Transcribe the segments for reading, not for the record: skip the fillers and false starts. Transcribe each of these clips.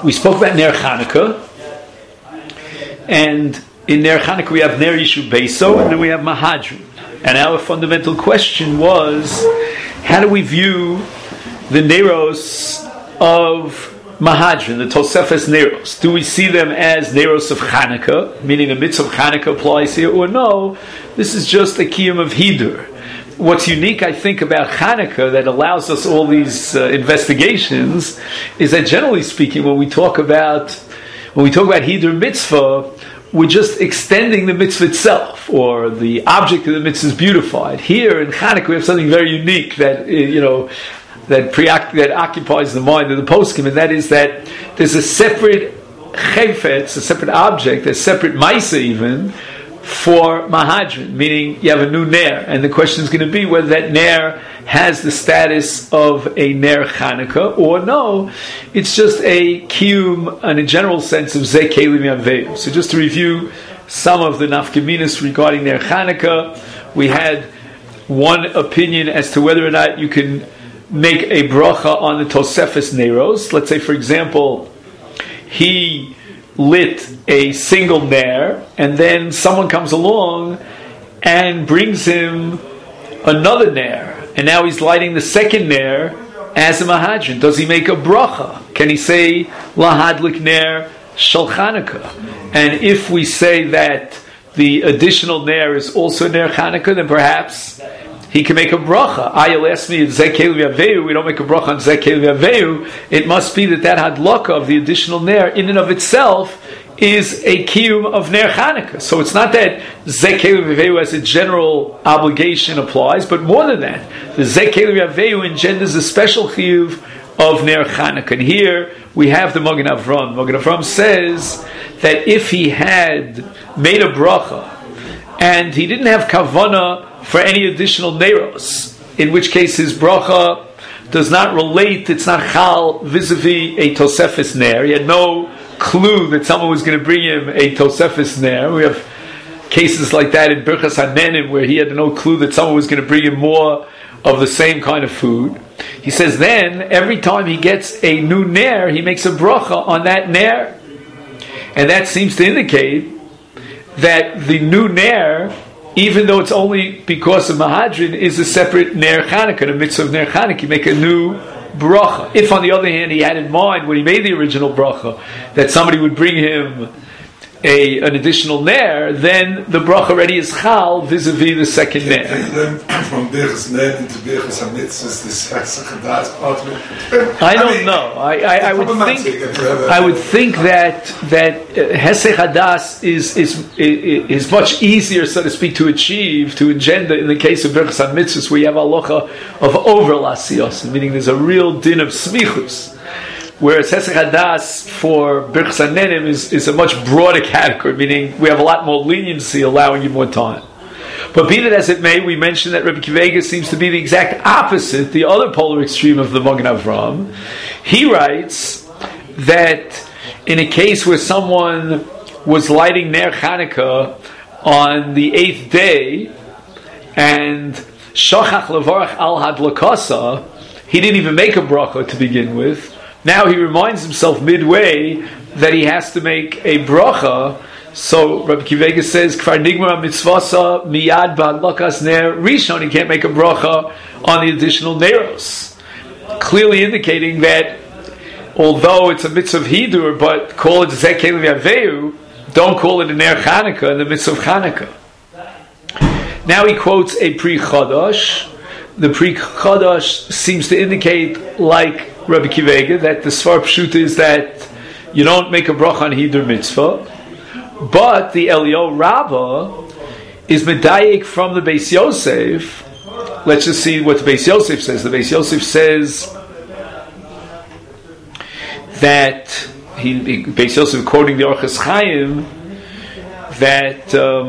We spoke about Ner Chanukah, and in Ner Chanukah we have Ner Yishuv Beiso, and then we have Mahadrin. And our fundamental question was, how do we view the Neros of Mahadrin, the Tosefes Neros? Do we see them as Neros of Chanukah, meaning the mitzvah of Chanukah applies here, or no, this is just a kiyum of Hidur? What's unique, I think, about Chanukah that allows us all these investigations is that, generally speaking, when we talk about Hidur mitzvah, we're just extending the mitzvah itself, or the object of the mitzvah is beautified. Here in Chanukah, we have something very unique that that occupies the mind of the poskim, and that is that there's a separate chayfetz, a separate object, a separate maisa even, for Mahadrin, meaning you have a new Ner, and the question is going to be whether that Ner has the status of a Ner Chanukah, or no, it's just a kiyum in a general sense of Zeh Kelim Yaveyu. So just to review some of the nafkaminas regarding Ner Chanukah, we had one opinion as to whether or not you can make a bracha on the Tosefes Neros. Let's say, for example, he lit a single ner, and then someone comes along and brings him another ner, and now he's lighting the second ner as a mahadrin. Does he make a bracha? Can he say lahadlik ner shel Chanukah? And if we say that the additional ner is also ner Chanukah, then perhaps he can make a bracha. Ayel asked me, Zeh Kelim Yaveyu, we don't make a bracha on Zeh Kelim Yaveyu. It must be that hadlaka of the additional ner, in and of itself, is a kiyum of ner Chanukah. So it's not that Zeh Kelim Yaveyu as a general obligation applies, but more than that, the Zeh Kelim Yaveyu engenders a special chiyuv of ner Chanukah. And here we have the Magen Avram. Magen Avram says that if he had made a bracha and he didn't have kavanah for any additional neros, in which case his bracha does not relate, it's not chal vis-a-vis a tosefes ner. He had no clue that someone was going to bring him a tosefes ner. We have cases like that in Birchas HaNenim where he had no clue that someone was going to bring him more of the same kind of food. He says then, every time he gets a new ner, he makes a bracha on that ner. And that seems to indicate that the new ner, even though it's only because of Mahadrin, is a separate Ner Chanukah, a mitzvah of Ner Chanukah. You make a new bracha. If, on the other hand, he had in mind, when he made the original bracha, that somebody would bring him an additional Ner, then the bracha already is chal vis-a-vis the second Ner. From Birchas Ner into Birchas HaMitzvahs, this Hesech Hadas. I don't know. I would think that Hesech Hadas is much easier, so to speak, to achieve, to engender in the case of Birchas HaMitzvahs, where you have halacha of over lasiyos, meaning there's a real din of smichus. Whereas Hesech Hadas for Birchas HaNenim is a much broader category, meaning we have a lot more leniency allowing you more time. But be that as it may, we mentioned that Rabbi Akiva Eiger seems to be the exact opposite, the other polar extreme of the Magen Avram. He writes that in a case where someone was lighting Ner Chanukah on the 8th day, and Shachach Levarach al Hadlakasa, he didn't even make a bracha to begin with. Now he reminds himself midway that he has to make a bracha. So Rabbi Akiva Eiger says, Kfar nigmar mitzvasa miyad b'hadlakas ner rishon. He can't make a bracha on the additional neros, clearly indicating that although it's a mitzvah of hidur, but call it Zeh Kelim Yaveyu, don't call it a ner Chanukah in the mitzvah of Chanukah. Now he quotes a Pri Chadash. The Pri Chadash seems to indicate, like Rabbi Akiva Eiger, that the Svar Pshuta is that you don't make a bracha on hidur mitzvah. But the Eliyahu Rabbah is medayik from the Beis Yosef. Let's just see what the Beis Yosef says. The Beis Yosef says that Beis Yosef, quoting the Orchos Chaim, that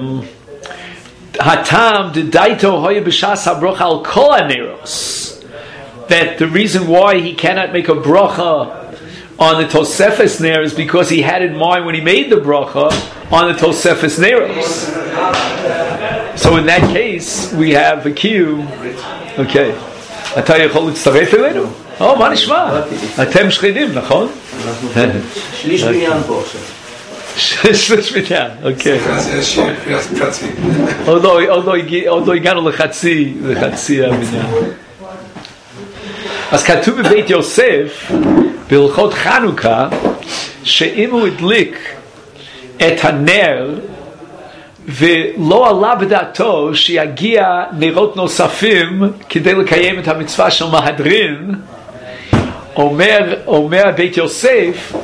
Hatam dedaito hoya b'shas habrocha al kol haneros, that the reason why he cannot make a bracha on the Tosefes Ner is because he had in mind when he made the bracha on the Tosefes Neros. So in that case, we have a kiyum. Okay. מה נשמע? אתם שכנים, נכון? שליש בניין פה עכשיו. שליש בניין, אוקיי. חצי. עוד לא הגענו לחצי הבניין. אז כתוב בבית יוסף, בהלכות חנוכה, שאם הוא הדליק את הנר, ולא עלה בדעתו שיגיע נרות נוספים כדי לקיים את המצווה של מהדרין, אומר בית יוסף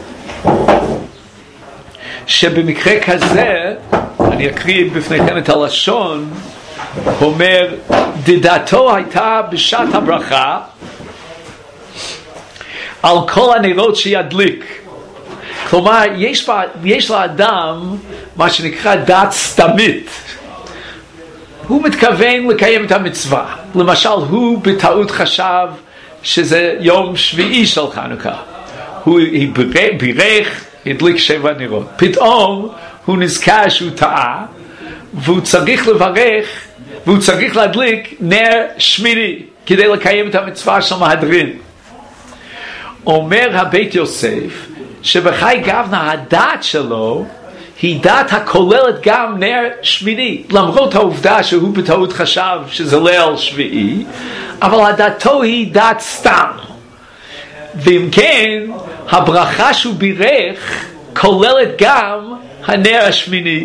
שבמקרה כזה, אני אקריא בפניכם את הלשון, אומר דעתו הייתה בשעת הברכה על כל הנרות שידליק. כלומר, יש לאדם מה שנקרא דעת סתמית. הוא מתכוון לקיים את המצווה. למשל, הוא בטעות חשב שזה יום שביעי של חנוכה. הוא בירך, הדליק 7 נרות. פתאום הוא נזכר שהוא טעה, והוא צריך לברך, והוא צריך להדליק נר שמיני, כדי לקיים את המצווה של מהדרין. אומר הבית יוסף, שבחי גבנה הדעת שלו היא דעת הכוללת גם נר שמיני, למרות העובדה שהוא בטעות חשב שזה ליל שביעי, אבל הדעתו היא דעת סתם. ואם כן, הברכה שהוא בירך כוללת גם הנר השמיני.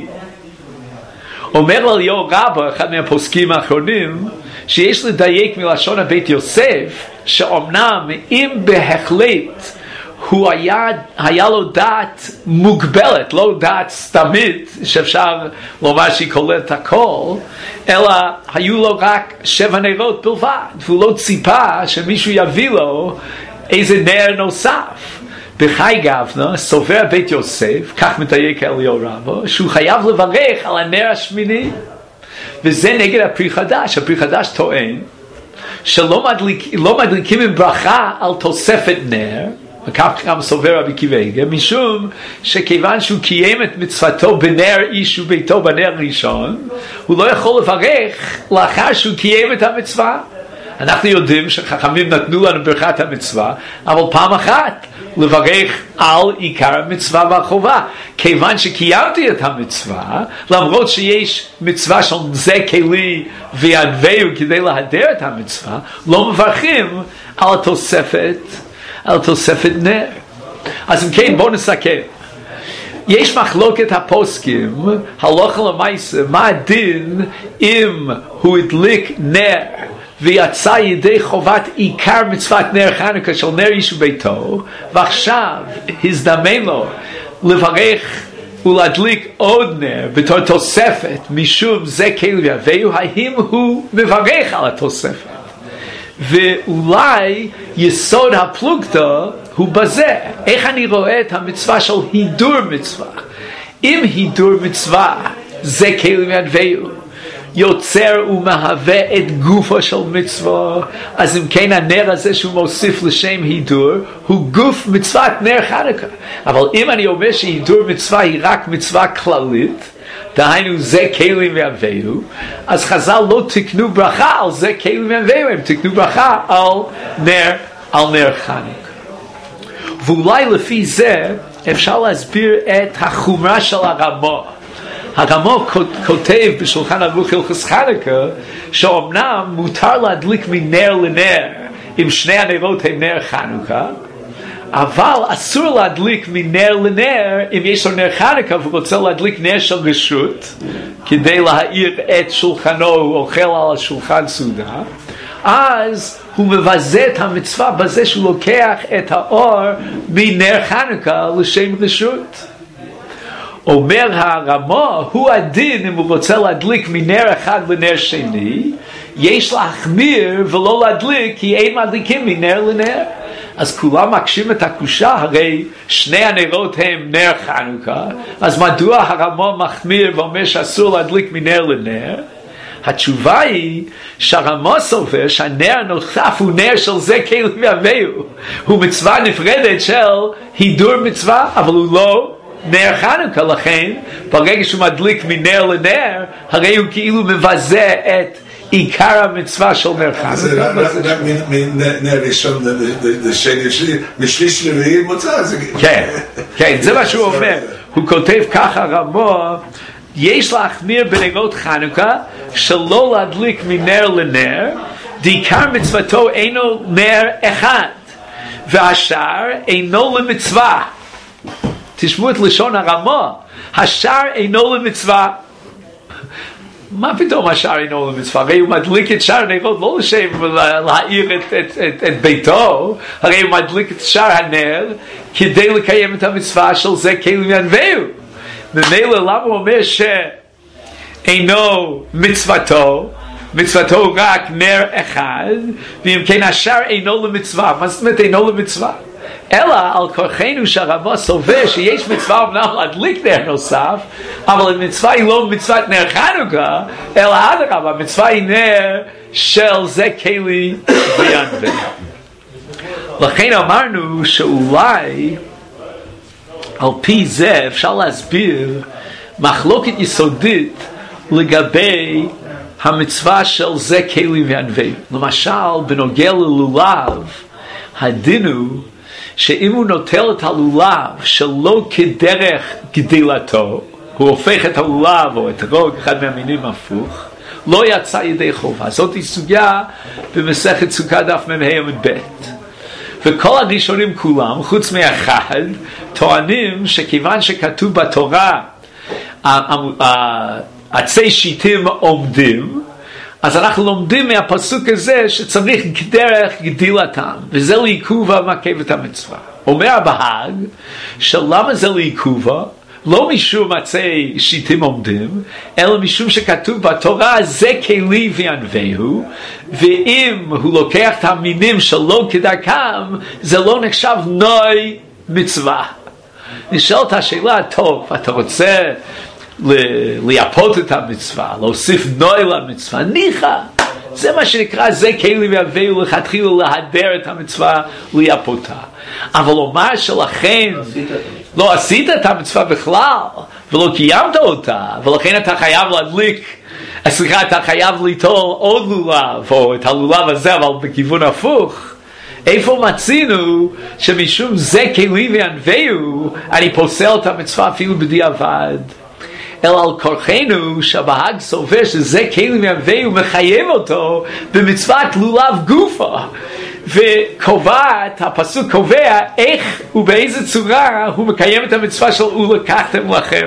אומר אליהו רבא, אחד מהפוסקים האחרונים, שיש לדייק מלשון הבית יוסף, שאומנם אם בהחלט הוא היה לו דעת מוגבלת, לא דעת סתמית, שאפשר לומר שהיא כוללת הכל, אלא היו לו רק 7 נרות בלבד, והוא לא ציפה שמישהו יביא לו איזה נר נוסף. בחי גבנה, סובר בית יוסף, כך מדייק אליהו רבא, שהוא חייב לברך על הנר השמיני, וזה נגד הפרי חדש. הפרי חדש טוען שלא מדליקים עם ברכה על תוספת נר, וכך גם סובר רבי עקיבא איגר, משום שכיוון שהוא קיים את מצוותו בנר איש וביתו בנר ראשון, הוא לא יכול לברך לאחר שהוא קיים את המצווה. אנחנו יודעים שחכמים נתנו לנו ברכת המצווה, אבל פעם אחת לברך על עיקר המצווה והחובה. כיוון שקיימתי את המצווה, למרות שיש מצווה של זה כלי ויענווהו כדי להדר את המצווה, לא מברכים על התוספת נר. אז אם כן, בואו נסכם. יש מחלוקת הפוסקים, הלכה למעשה, מה הדין אם הוא הדליק נר ויצא ידי חובת עיקר מצוות נר חנוכה של נר איש וביתו, ועכשיו הזדמן לו לברך ולהדליק עוד נר בתור תוספת, משום זה כאילו ויענווהו, האם הוא מברך על התוספת? ואולי יסוד הפלוגתא הוא בזה, איך אני רואה את המצווה של הידור מצווה. אם הידור מצווה זה כאילו ויענווהו יוצר ומהווה את גופו של מצווה, אז אם כן הנר הזה שהוא מוסיף לשם הידור הוא גוף מצוות נר חנוכה. אבל אם אני אומר שהידור מצווה היא רק מצווה כללית, דהיינו זה כלים ויענווהו, אז חז"ל לא תקנו ברכה על זה כלים ויענווהו, הם תקנו ברכה על נר חנוכה. ואולי לפי זה אפשר להסביר את החומרה של הרמ"א. הרמ"א כותב בשולחן ערוך הלכות חנוכה שאומנם מותר להדליק מנר לנר אם שני הנרות הם נר חנוכה, אבל אסור להדליק מנר לנר אם יש לו נר חנוכה והוא רוצה להדליק נר של רשות כדי להאיר את שולחנו, הוא אוכל על השולחן סעודה, אז הוא מבזה את המצווה בזה שהוא לוקח את האור מנר חנוכה לשם רשות. אומר הרמ"א, הוא הדין אם הוא רוצה להדליק מנר אחד לנר שני, יש להחמיר ולא להדליק כי אין מדליקים מנר לנר. אז כולם מקשים את הקושה, הרי שני הנרות הם נר חנוכה, אז מדוע הרמ"א מחמיר ואומר שאסור להדליק מנר לנר? התשובה היא שהרמ"א סובר שהנר הנוסף הוא נר של זה כלים ויענווהו, הוא מצווה נפרדת של הידור מצווה, אבל הוא לא נר חנוכה. לכן ברגע שהוא מדליק מנר לנר, הרי הוא כאילו מבזה את עיקר המצווה של נר חנוכה. זה נר ראשון לשני, משליש לרביעי מוצא. כן, זה מה שהוא אומר. הוא כותב ככה רמו, יש להחמיר בנרות חנוכה שלא להדליק מנר לנר, דעיקר מצוותו אינו נר אחד, והשאר אינו למצווה. תשמעו את לשון הרמו, השאר אינו למצווה. מה פתאום השאר אינו למצווה? הרי הוא מדליק את שאר הנרות לא לשם להאיר את ביתו, הרי הוא מדליק את שאר הנר כדי לקיים את המצווה של זה כלים ינבאו. ממילא למה הוא אומר שאינו מצוותו, מצוותו רק נר אחד, ואם כן השאר אינו למצווה. מה זאת אומרת אינו למצווה? אלא על כורחנו שהרמה סובר שיש מצווה אמנם להדליק נר נוסף, אבל המצווה היא לא מצוות נר חנוכה, אלא אדרבה, המצווה היא נר של זה כלי וינבא. לכן אמרנו שאולי על פי זה אפשר להסביר מחלוקת יסודית לגבי המצווה של זה כלי וינבא. למשל בנוגע ללולב, הדין הוא שאם הוא נוטל את הלולב שלא כדרך גדילתו, הוא הופך את הלולב או את הרוג, אחד מהמינים הפוך, לא יצא ידי חובה. זאת היא סוגיה במסכת סוכה דף מ"ה עמוד ב'. וכל הראשונים כולם, חוץ מאחד, טוענים שכיוון שכתוב בתורה עצי שיטים עומדים, אז אנחנו לומדים מהפסוק הזה שצריך דרך גדילתם, וזה לעיכובה מעכב את המצווה. אומר הבהג, שלמה זה לעיכובה? לא משום עצי שיטים עומדים, אלא משום שכתוב בתורה זה כלי וינבאו, ואם הוא לוקח את המינים שלא כדרכם, זה לא נחשב נוי מצווה. נשאלת השאלה, טוב, אתה רוצה לייפות את המצווה, להוסיף נוי למצווה, ניחא, זה מה שנקרא זה כלי וינבאו, לכתחילה להדר את המצווה, לייפותה. אבל לומר שלכן לא עשית את המצווה בכלל ולא קיימת אותה, ולכן אתה חייב להדליק, אתה חייב ליטול עוד לולב או את הלולב הזה אבל בכיוון הפוך. איפה מצינו שמשום זה כלי וינבאו אני פוסל את המצווה אפילו בדיעבד? אלא על כורחנו שהבהג סובר שזה כלי וינבאו מחייב אותו במצוות לולב גופה, וקובעת, הפסוק קובע איך ובאיזה צורה הוא מקיים את המצווה של ולקחתם לכם.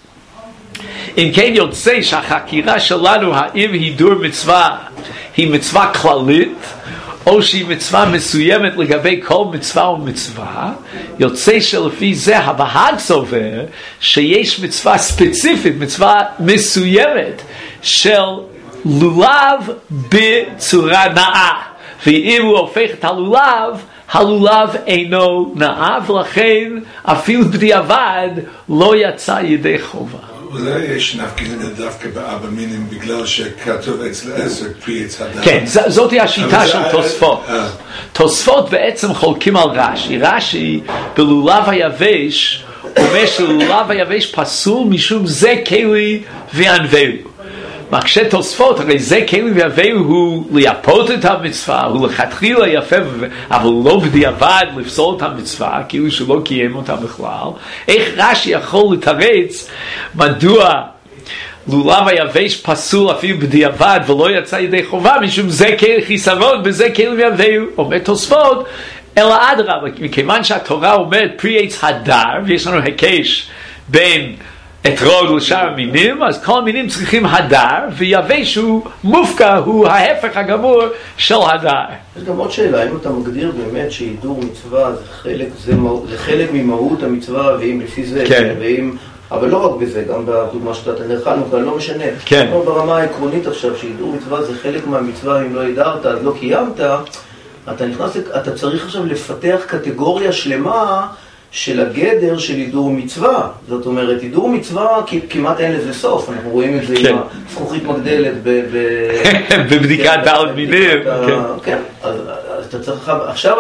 אם כן יוצא שהחקירה שלנו האם הידור מצווה היא מצווה כללית או שהיא מצווה מסוימת לגבי כל מצווה ומצווה, יוצא שלפי זה הבהג סובר שיש מצווה ספציפית, מצווה מסוימת של לולב בצורה נאה, ואם הוא הופך את הלולב, הלולב אינו נאה, ולכן אפילו בדיעבד לא יצא ידי חובה. אולי יש נפקא דווקא בארבע מינים בגלל שכתוב אצל עשר פרי עץ הדר. כן, זאת היא השיטה של תוספות. תוספות בעצם חולקים על רש"י. רש"י בלולב היבש אומר שלולב היבש פסול משום זה כלי וינבאו. מקשה תוספות, הרי זה כלי וינבאו הוא לייפות את המצווה, הוא לכתחילה יפה, אבל לא בדיעבד לפסול את המצווה, כאילו שלא קיים אותה בכלל. איך רש"י יכול לתרץ מדוע לולב היבש פסול אפילו בדיעבד ולא יצא ידי חובה, משום זה כלי חיסרון בזה כלי וינבאו? אומר תוספות, אלא אדרבה, מכיוון שהתורה אומרת פרי עץ הדר, ויש לנו הקש בין אתרוג לשאר המינים, אז כל המינים צריכים הדר, ויבש הוא מופקע, הוא ההפך הגמור של הדר. יש גם עוד שאלה, אם אתה מגדיר באמת שהידור מצווה זה חלק ממהות המצווה, ואם לפי זה, כן. אבל לא רק בזה, גם בדוגמה שאתה נרחלנו כאן, לא משנה. כן. ברמה העקרונית עכשיו, שהידור מצווה זה חלק מהמצווה, אם לא ידרת, אז לא קיימת, אתה צריך עכשיו לפתח קטגוריה שלמה של הגדר של הידור מצווה. זאת אומרת, הידור מצווה כמעט אין לזה סוף. אנחנו רואים את זה עם הזכוכית מגדלת בבדיקת דעת מינים. כן, אז אתה צריך, עכשיו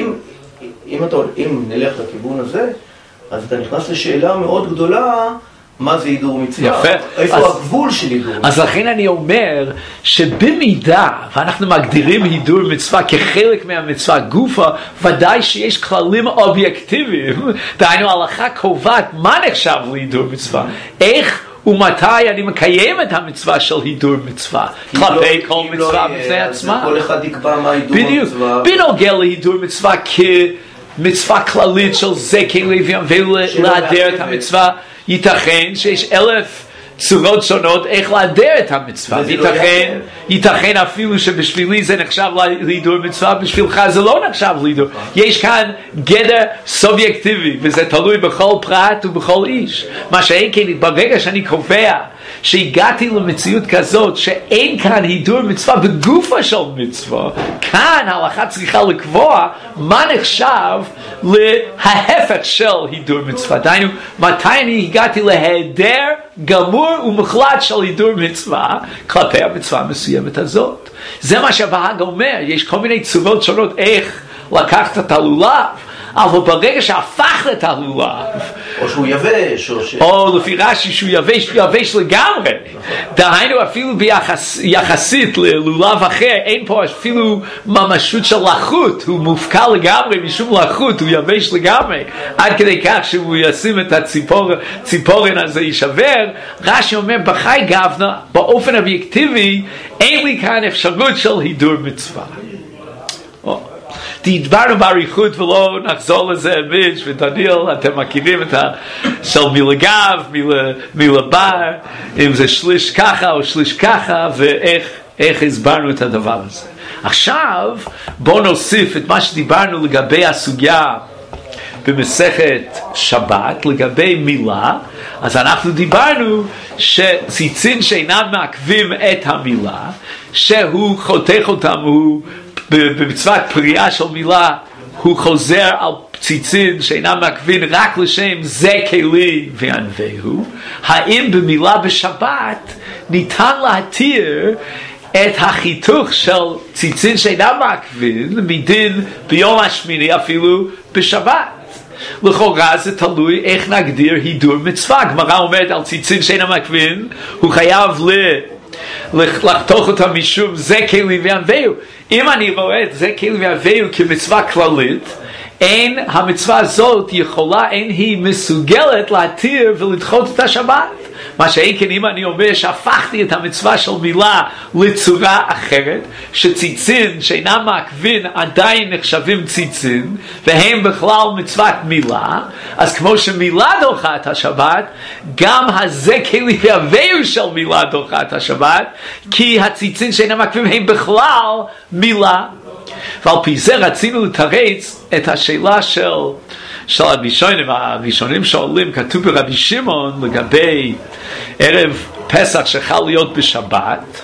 אם נלך לכיוון הזה, אז אתה נכנס לשאלה מאוד גדולה, מה זה הידור מצווה? יפה. איפה הגבול של הידור מצווה? אז לכן אני אומר שבמידה ואנחנו מגדירים הידור מצווה כחלק מהמצווה גופה, ודאי שיש כללים אובייקטיביים, דהיינו ההלכה קובעת מה נחשב להידור מצווה, איך ומתי אני מקיים את המצווה של הידור מצווה כלפי כל מצווה בפני עצמה. כל אחד יקבע מה הידור מצווה. בנוגע להידור מצווה כמצווה כללית של זה כלווים ולהדר את המצווה, ייתכן שיש 1000 צורות שונות איך להדר את המצווה. ייתכן אפילו שבשבילי זה נחשב להידור מצווה, בשבילך זה לא נחשב להידור. יש כאן גדר סובייקטיבי, וזה תלוי בכל פרט ובכל איש. מה שאין כן, ברגע שאני קובע שהגעתי למציאות כזאת שאין כאן הידור מצווה בגופה של מצווה, כאן ההלכה צריכה לקבוע מה נחשב להפך של הידור מצווה. דהיינו, מתי אני הגעתי להיעדר גמור ומוחלט של הידור מצווה כלפי המצווה המסוימת הזאת. זה מה שהבהג אומר, יש כל מיני צורות שונות איך לקחת את הלולב, אבל ברגע שהפך את הלולב, או שהוא יבש, או לפי רש"י שהוא יבש לגמרי, דהיינו אפילו יחסית ללולב אחר, אין פה אפילו ממשות של לחות, הוא מופקע לגמרי משום לחות, הוא יבש לגמרי, עד כדי כך שהוא ישים את הציפורן הזה יישבר. רש"י אומר בחי גבנה, באופן אובייקטיבי, אין לי כאן אפשרות של הידור מצווה. דיברנו בעריכות ולא נחזור לזה, מיץ' ודניאל, אתם מכירים את של מילה גב, מילה בר, אם זה שליש ככה או שליש ככה, ואיך הסברנו את הדבר הזה. עכשיו בואו נוסיף את מה שדיברנו לגבי הסוגיה במסכת שבת, לגבי מילה. אז אנחנו דיברנו שציצין שאינם מעכבים את המילה, שהוא חותך אותם, הוא במצוות פריאה של מילה, הוא חוזר על ציצין שאינם מעכבים רק לשם זה כלי וענווהו. האם במילה בשבת ניתן להתיר את החיתוך של ציצין שאינם מעכבים מדין ביום השמיני אפילו בשבת? לכאורה זה תלוי איך נגדיר הידור מצווה. הגמרא אומרת על ציצין שאינם מעכבים הוא חייב לחתוך אותם משום זה כלי וענווהו. אם אני רואה את זה כלי וענווהו כמצווה כללית, אין המצווה הזאת יכולה, אין היא מסוגלת להתיר ולדחות את השבת. מה שאין כן אם אני אומר שהפכתי את המצווה של מילה לצורה אחרת, שציצין שאינם מעכבים עדיין נחשבים ציצין והם בכלל מצוות מילה, אז כמו שמילה דוחה את השבת, גם הזה כלי והווהו של מילה דוחה את השבת, כי הציצין שאינם מעכבים הם בכלל מילה. ועל פי זה רצינו לתרץ את השאלה של הראשונים שואלים, כתוב ברבי שמעון לגבי ערב פסח שחל להיות בשבת,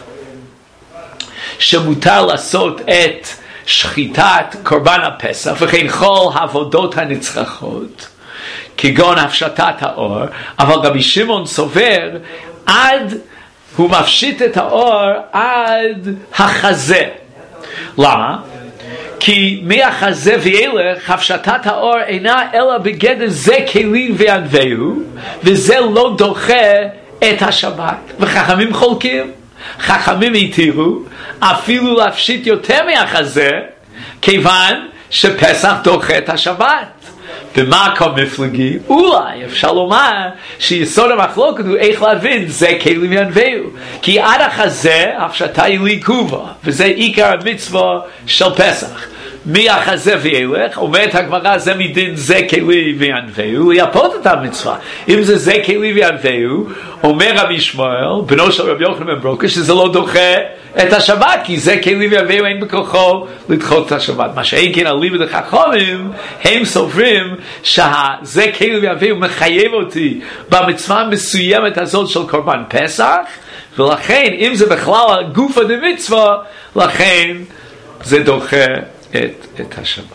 שמותר לעשות את שחיטת קורבן הפסח וכן כל העבודות הנצרכות כגון הפשטת האור, אבל רבי שמעון סובר הוא מפשיט את האור עד החזה. למה? כי מהחזה ואילך הפשטת האור אינה אלא בגדר זה כלי וענווהו, וזה לא דוחה את השבת. וחכמים חולקים, חכמים התירו אפילו להפשיט יותר מהחזה, כיוון שפסח דוחה את השבת. במקום מפלגי אולי אפשר לומר שיסוד המחלוקת הוא איך להבין זה כלי וענווהו, כי עד החזה הפשטה היא לעיכובה, וזה עיקר המצווה של פסח. מהחזה ואילך אומרת הגמרא זה מדין זה כלי וענווהו לייפות את המצווה. אם זה כלי וענווהו, אומר רבי ישמעאל בנו של רבי יוחנן בן ברוקה שזה לא דוחה את השבת, כי זה כלי וענווהו אין בכוחו לדחות את השבת. מה שאין כן אליבא דחכמים, הם סוברים שזה כלי וענווהו מחייב אותי במצווה המסוימת הזאת של קורבן פסח, ולכן אם זה בכלל גופא דמצווה, לכן זה דוחה את השבת.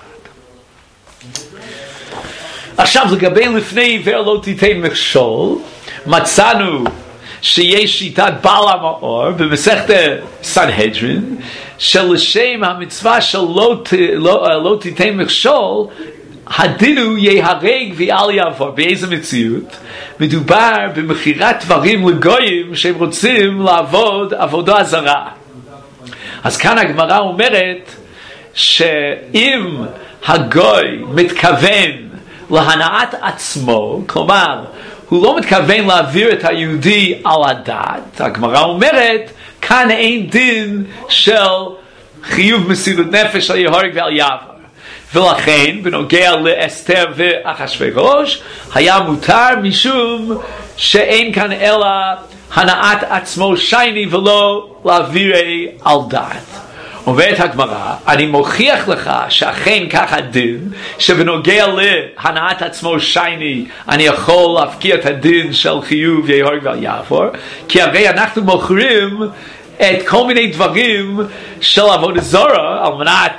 עכשיו לגבי לפני עיוור לא תיתן מכשול, מצאנו שיש שיטת בעל המאור במסכת סנהדרין שלשם המצווה של לא תיתן מכשול, הדין הוא יהרג ואל יעבור. באיזה מציאות? מדובר במכירת דברים לגויים שהם רוצים לעבוד עבודה זרה. אז כאן הגמרא אומרת שאם הגוי מתכוון להנאת עצמו, כלומר הוא לא מתכוון להעביר את היהודי על הדת, הגמרא אומרת כאן אין דין של חיוב מסירות נפש על יהורג ועל יעבור. ולכן בנוגע לאסתר ואחשוורוש היה מותר משום שאין כאן אלא הנעת עצמו שייני ולא להעבירי על דת. אומרת הגמרא, אני מוכיח לך שאכן כך הדין, שבנוגע להנעת עצמו שייני אני יכול להפקיע את הדין של חיוב יהורג ועל יעבור, כי הרי אנחנו מוכרים את כל מיני דברים של עבודה זרה על מנת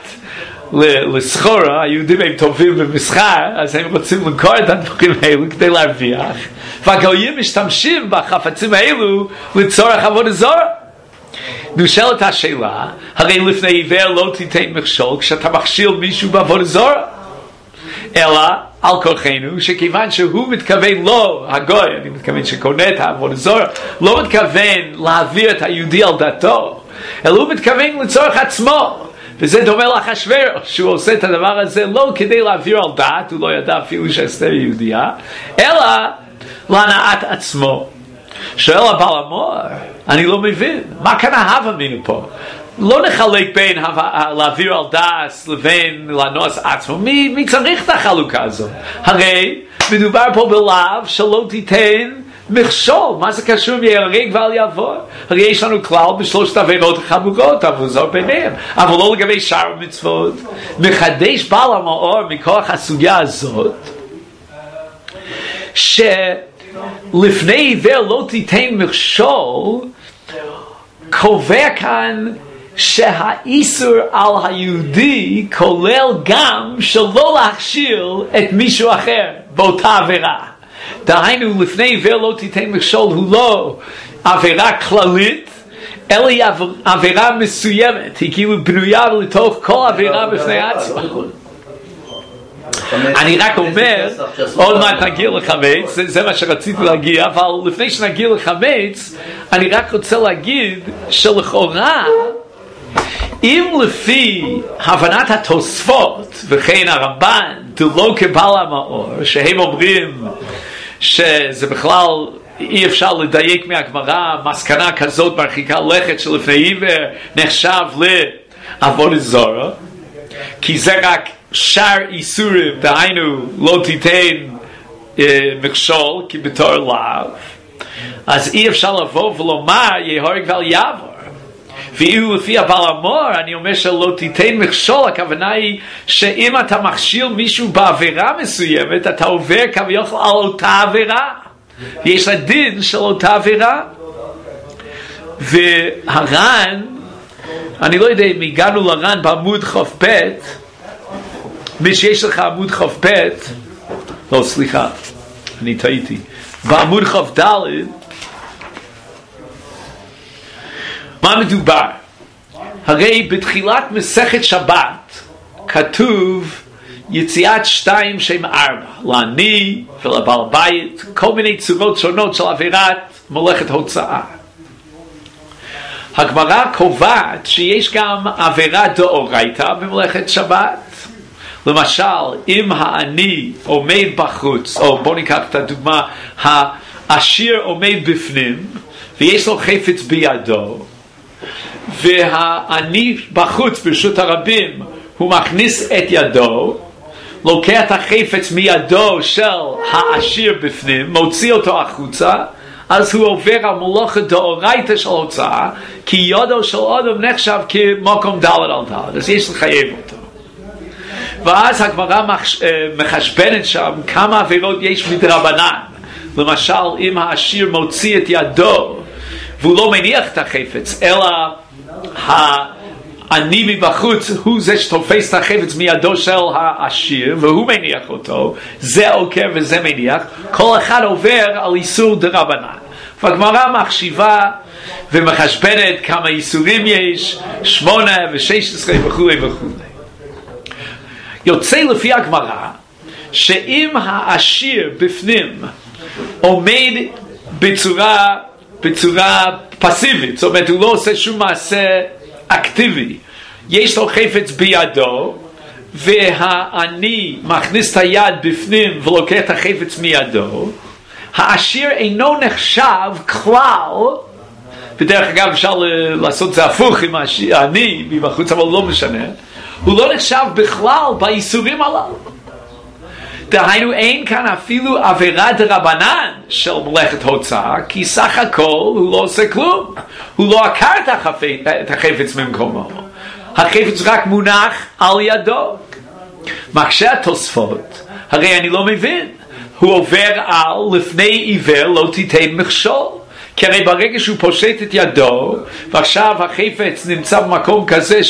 לסחורה. היהודים הם טובים במסחר, אז הם רוצים למכור את הדברים האלו כדי להרוויח, והגויים משתמשים בחפצים האלו לצורך עבודה זרה. נשאלת השאלה, הרי לפני עיוור לא תיתן מכשול כשאתה מכשיל מישהו בעבודה זרה, אלא על כורחנו שכיוון שהוא מתכוון לא, הגוי, אני מתכוון שקונה את העבודה זרה, לא מתכוון להעביר את היהודי על דתו, אלא הוא מתכוון לצורך עצמו. וזה דומה לאחשוורוש, שהוא עושה את הדבר הזה לא כדי להעביר על דת, הוא לא ידע אפילו שאסתר יהודייה, אלא להנעת עצמו. שואל הבעל המור, אני לא מבין, מה כאן ההווה מינו פה? לא נחלק בין להעביר על דת לבין לנוע עצמו. מי צריך את החלוקה הזאת? הרי מדובר פה בלאו שלא תיתן מכשול. מה זה קשור יהרג ואל יעבור? הרי יש לנו כלל בשלושת עבירות החמורות, אבל זו ביניהם, אבל לא לגבי שאר המצוות. מחדש בעל המאור מכוח הסוגיה הזאת שלפני עיוור לא תיתן מכשול, קובע כאן שהאיסור על היהודי כולל גם שלא להכשיל את מישהו אחר באותה עבירה. דהיינו, לפני עיוור לא תיתן מכשול הוא לא עבירה כללית, אלא היא עבירה מסוימת, היא כאילו בנויה לתוך כל עבירה בפני עצמה. אני רק אומר, עוד מעט נגיע לחמץ, זה מה שרציתי להגיע, אבל לפני שנגיע לחמץ, אני רק רוצה להגיד שלכאורה, אם לפי הבנת התוספות וכן הרמב"ן דלא כבעל המאור, שהם אומרים שזה בכלל אי אפשר לדייק מהגמרא, מסקנה כזאת מרחיקה לכת שלפני עיוור נחשב לעבודה זרה, כי זה רק שאר איסורים, דהיינו לא תיתן מכשול כי בתור לאו, אז אי אפשר לבוא ולומר יהורג ואל יעבור. ואילו לפי הבעל המאור אני אומר שלא תיתן מכשול, הכוונה היא שאם אתה מכשיל מישהו בעבירה מסוימת אתה עובר כביכול על אותה עבירה, יש לה דין של אותה עבירה. והר"ן, אני לא יודע אם הגענו לר"ן בעמוד ח"ב, מי שיש לך עמוד ח"ב, לא סליחה אני טעיתי, בעמוד כ"ד, מה מדובר? הרי בתחילת מסכת שבת כתוב יציאת 2 שם 4, לעני ולבעל בית, כל מיני צורות שונות של עבירת מלאכת הוצאה. הגמרא קובעת שיש גם עבירה דאורייתא במלאכת שבת. למשל, אם העני עומד בחוץ, או בוא ניקח את הדוגמה, העשיר עומד בפנים ויש לו חפץ בידו, והעני בחוץ ברשות הרבים, הוא מכניס את ידו, לוקח את החפץ מידו של העשיר בפנים, מוציא אותו החוצה, אז הוא עובר על מלאכה דאורייתא של הוצאה, כי ידו של אדם נחשב כמקום ד' על ד', אז יש לחייב אותו. ואז הגמרא מחשבנת שם כמה עבירות יש מדרבנן. למשל, אם העשיר מוציא את ידו והוא לא מניח את החפץ, אלא העני מבחוץ הוא זה שתופס את החפץ מידו של העשיר והוא מניח אותו, זה עוקר וזה מניח, כל אחד עובר על איסור דרבנן. והגמרא מחשיבה ומחשבנת כמה איסורים יש, 8 ו-16 וכו' וכו'. יוצא לפי הגמרא שאם העשיר בפנים עומד בצורה פסיבית, זאת אומרת הוא לא עושה שום מעשה אקטיבי, יש לו חפץ בידו והעני מכניס את היד בפנים ולוקח את החפץ מידו, העשיר אינו נחשב כלל, בדרך אגב אפשר לעשות זה הפוך עם העני מבחוץ, אבל לא משנה, הוא לא נחשב בכלל באיסורים הללו. דהיינו אין כאן אפילו עבירה דרבנן של מלאכת הוצאה, כי סך הכל הוא לא עושה כלום, הוא לא עקר את החפץ ממקומו, החפץ רק מונח על ידו. מקשה התוספות, הרי אני לא מבין, הוא עובר על לפני עיוור לא תיתן מכשול, כי הרי ברגע שהוא פושט את ידו ועכשיו החפץ נמצא במקום כזה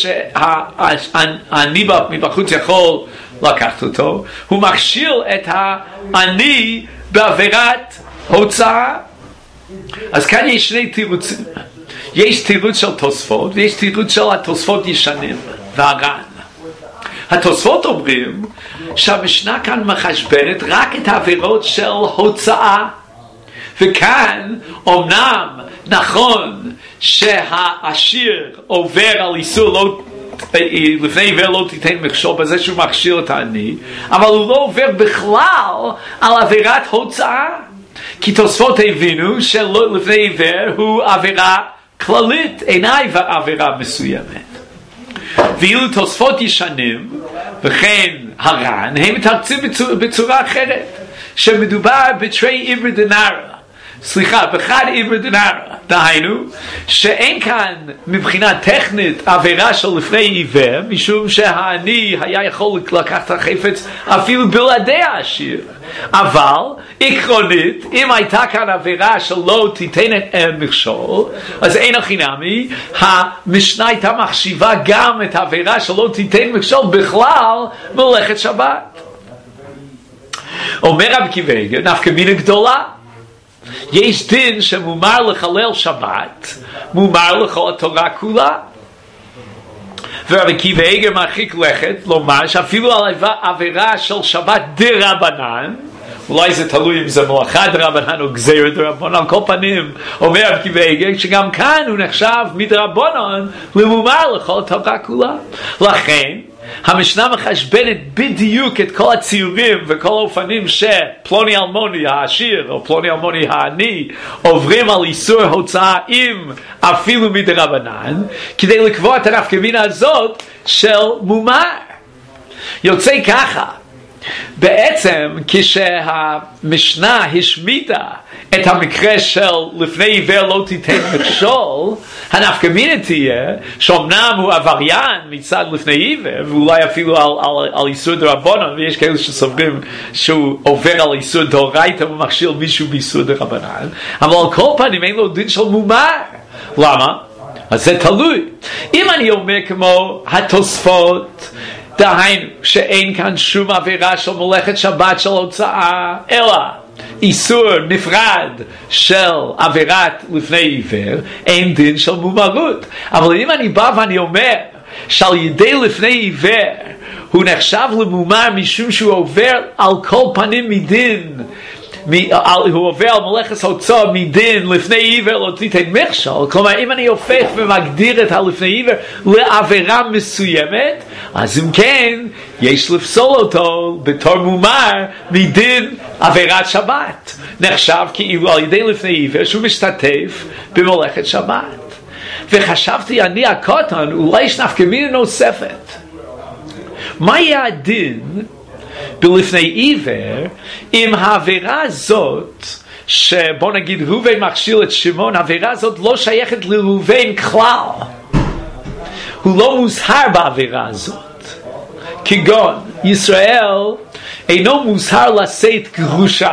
שהעני מבחוץ יכול לקחת אותו, הוא מכשיל את העני בעבירת הוצאה. אז כאן יש שני תירוצים, יש תירוץ של תוספות ויש תירוץ של התוספות ישנים והר"ן. התוספות אומרים שהמשנה כאן מחשבנת רק את העבירות של הוצאה, וכאן אומנם נכון שהעשיר עובר על איסור לא, לפני עיוור לא תיתן מכשול בזה שהוא מכשיל את העני, אבל הוא לא עובר בכלל על עבירת הוצאה, כי תוספות הבינו שלפני עיוור הוא עבירה כללית, אינה עבירה מסוימת. ואילו תוספות ישנים וכן הר"ן הם מתרצים בצורה אחרת, שמדובר בתרי עבר דנרא, בחד עבר דנרא, דהיינו שאין כאן מבחינה טכנית עבירה של לפני עיוור, משום שהעני היה יכול לקחת את החפץ אפילו בלעדי העשיר, אבל עקרונית אם הייתה כאן עבירה של לא תיתן מכשול, אז אין הכי נמי, המשנה הייתה מחשיבה גם את העבירה של לא תיתן מכשול בכלל מלאכת שבת. אומר רב עקיבא איגר, נפקא מינה גדולה, יש דין שמומר לחלל שבת, מומר לכל התורה כולה. ורב עקיבא איגר מרחיק לכת לומר שאפילו על עבירה של שבת דרבנן, אולי זה תלוי אם זה מלאכה דרבנן או גזירה דרבנן, על כל פנים אומר רב עקיבא איגר שגם כאן הוא נחשב מדרבנן למומר לכל התורה כולה. לכן המשנה מחשבנת בדיוק את כל הציורים וכל האופנים שפלוני אלמוני העשיר או פלוני אלמוני העני עוברים על איסור הוצאה עם אפילו מדרבנן, כדי לקבוע את הנפקא מינה הזאת של מומר. יוצא ככה, בעצם כשהמשנה השמיטה את המקרה של לפני עיוור לא תיתן מכשול, הנפקא מינה תהיה שאומנם הוא עבריין מצד לפני עיוור ואולי אפילו על איסור דרבנן, ויש כאלה שסוברים שהוא עובר על איסור דאורייתא ומכשיל מישהו באיסור דרבנן, אבל על כל פנים אין לו דין של מומר. למה? אז זה תלוי. אם אני אומר כמו התוספות, דהיינו שאין כאן שום עבירה של מלאכת שבת של הוצאה, אלא איסור נפרד של עבירת לפני עיוור, אין דין של מומרות. אבל אם אני בא ואני אומר שעל ידי לפני עיוור הוא נחשב למומר משום שהוא עובר על כל פנים מדין, הוא עובר על מלאכת הוצאה מדין לפני עיוור לא תיתן מכשול, כלומר אם אני הופך ומגדיר את הלפני עיוור לעבירה מסוימת, אז אם כן יש לפסול אותו בתור מומר מדין עבירת שבת, נחשב כאילו על ידי לפני עיוור שהוא משתתף במלאכת שבת. וחשבתי אני הקטן אולי יש נפקא מינה נוספת, מה יהיה הדין בלפני עיוור אם העבירה הזאת שבוא נגיד ראובן מכשיל את שמעון, העבירה הזאת לא שייכת לראובן כלל, הוא לא מוזהר בעבירה הזאת, כגון ישראל אינו מוזהר לשאת גרושה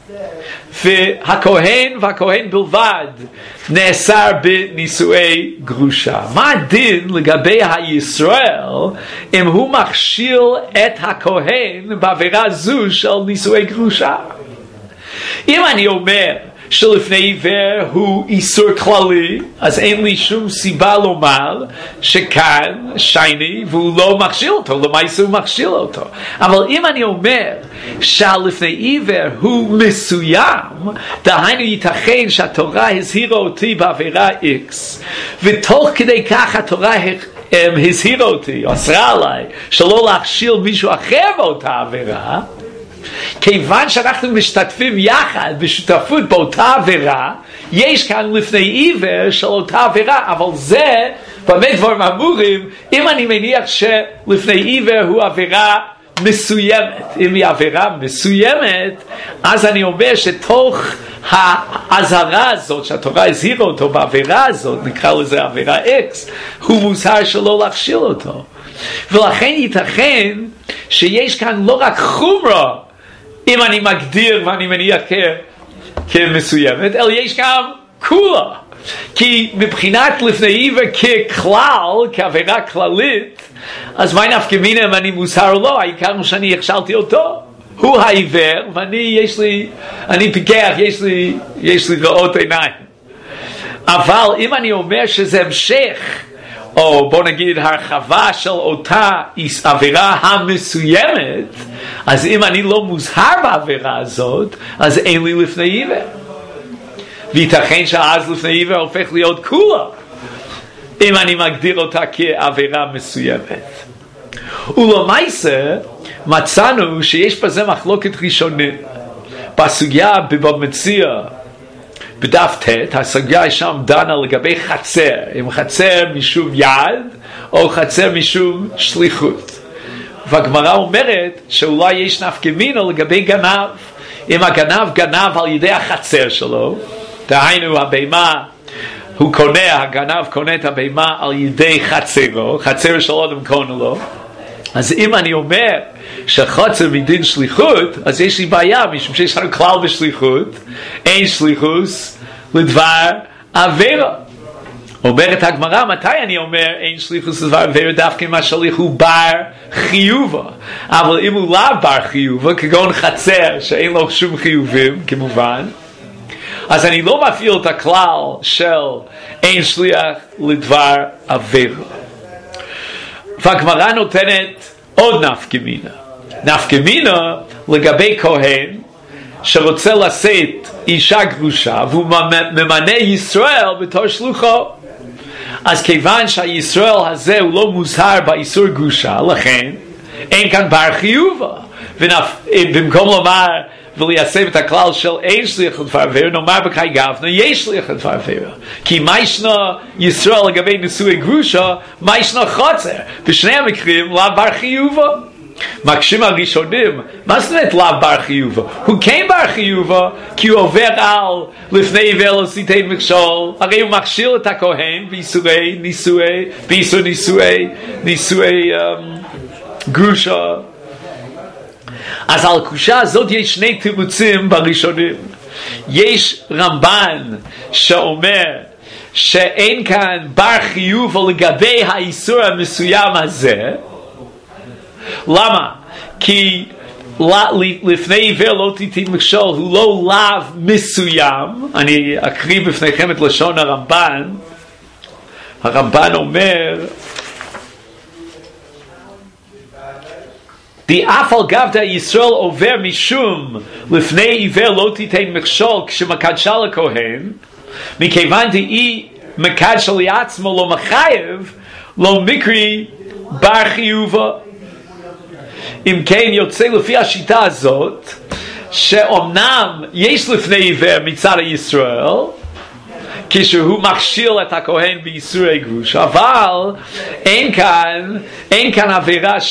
והכהן בלבד נאסר בנישואי גרושה. מה הדין לגבי הישראל אם הוא מכשיל את הכהן בעבירה זו של נישואי גרושה? אם אני אומר שלפני עיוור הוא איסור כללי, אז אין לי שום סיבה לומר שכאן שייני והוא לא מכשיל אותו, למעשה הוא מכשיל אותו. אבל אם אני אומר שלפני עיוור הוא מסוים, דהיינו ייתכן שהתורה הזהירה אותי בעבירה X, ותוך כדי כך התורה הזהירה אותי, אסרה עליי, שלא להכשיל מישהו אחר באותה עבירה, כיוון שאנחנו משתתפים יחד בשותפות באותה עבירה, יש כאן לפני עיוור של אותה עבירה, אבל זה באמת דברים אמורים, אם אני מניח שלפני עיוור הוא עבירה מסוימת, אם היא עבירה מסוימת, אז אני אומר שתוך האזהרה הזאת שהתורה הזהירה אותו בעבירה הזאת, נקרא לזה עבירה X, הוא מוזהר שלא להכשיל אותו. ולכן ייתכן שיש כאן לא רק חומרה אם אני מגדיר ואני מניח כמסוימת, אלא יש גם כולה. כי מבחינת לפני עיוור ככלל, כעבירה כללית, אז מה נפקא מינה אם אני מוזהר או לא? העיקר הוא שאני הכשלתי אותו. הוא העיוור ואני אני פיקח, יש לי ראות עיניים. אבל אם אני אומר שזה המשך, או בוא נגיד הרחבה של אותה עבירה המסוימת, אז אם אני לא מוזהר בעבירה הזאת, אז אין לי לפני עיוור. וייתכן שאז לפני עיוור הופך להיות כולה, אם אני מגדיר אותה כעבירה מסוימת. ולמעשה מצאנו שיש בזה מחלוקת ראשונית. בסוגיה בבבא מציעא בדף ט', הסוגיה שם דנה לגבי חצר, אם חצר משום יד או חצר משום שליחות. והגמרא אומרת שאולי יש נפקא מינה לגבי גנב. אם הגנב גנב על ידי החצר שלו, דהיינו הבהמה, הגנב קונה את הבהמה על ידי חצרו, חצר של אדם קונה לו, אז אם אני אומר שחצר מדין שליחות, אז יש לי בעיה, משום שיש לנו כלל בשליחות, אין שליחוס לדבר עבירה. אומרת הגמרא, מתי אני אומר אין שליחוס לדבר עבירה? דווקא אם השליח הוא בר חיובה. אבל אם הוא לא בר חיובה, כגון חצר שאין לו שום חיובים, כמובן, אז אני לא מפעיל את הכלל של אין שליח לדבר עבירה. והגמרא נותנת עוד נפקא מינה. נפקא מינה לגבי כהן שרוצה לשאת אישה גרושה והוא ממנה ישראל בתור שלוחו. אז כיוון שהישראל הזה הוא לא מוזהר באיסור גרושה, לכן אין כאן בר חיובה. במקום לומר וליישם את הכלל של אין שליח לדבר עבירה, נאמר בקאי גבנה יש שליח לדבר עבירה. כי מה ישנו ישראל לגבי נשואי גרושה, מה ישנו חצר? בשני המקרים לאו בר חיובה. מקשים הראשונים, מה זאת אומרת לאו בר חיובה? הוא כן בר חיובה כי הוא עובר על לפני עיוור לא תיתן מכשול, הרי הוא מכשיל את הכהן באיסור נישואי גרושה. אז על הקושה הזאת יש שני תירוצים בראשונים. יש רמב"ן שאומר שאין כאן בר חיוב לגבי האיסור המסוים הזה. למה? כי לפני עיוור לא תיתן מכשול הוא לא לאו מסוים. אני אקריא בפניכם את לשון הרמב"ן. הרמב"ן אומר אף על גב ישראל עובר משום לפני עיוור לא תיתן מכשול כשמקדשה לכהן, מכיוון דאי מקדשה לעצמו לא מחייב, לא מקרי בר חיובה. אם כן יוצא לפי השיטה הזאת שאומנם יש לפני עיוור מצד ישראל כשהוא מכשיל את הכהן באיסורי גרוש, אבל אין כאן עבירה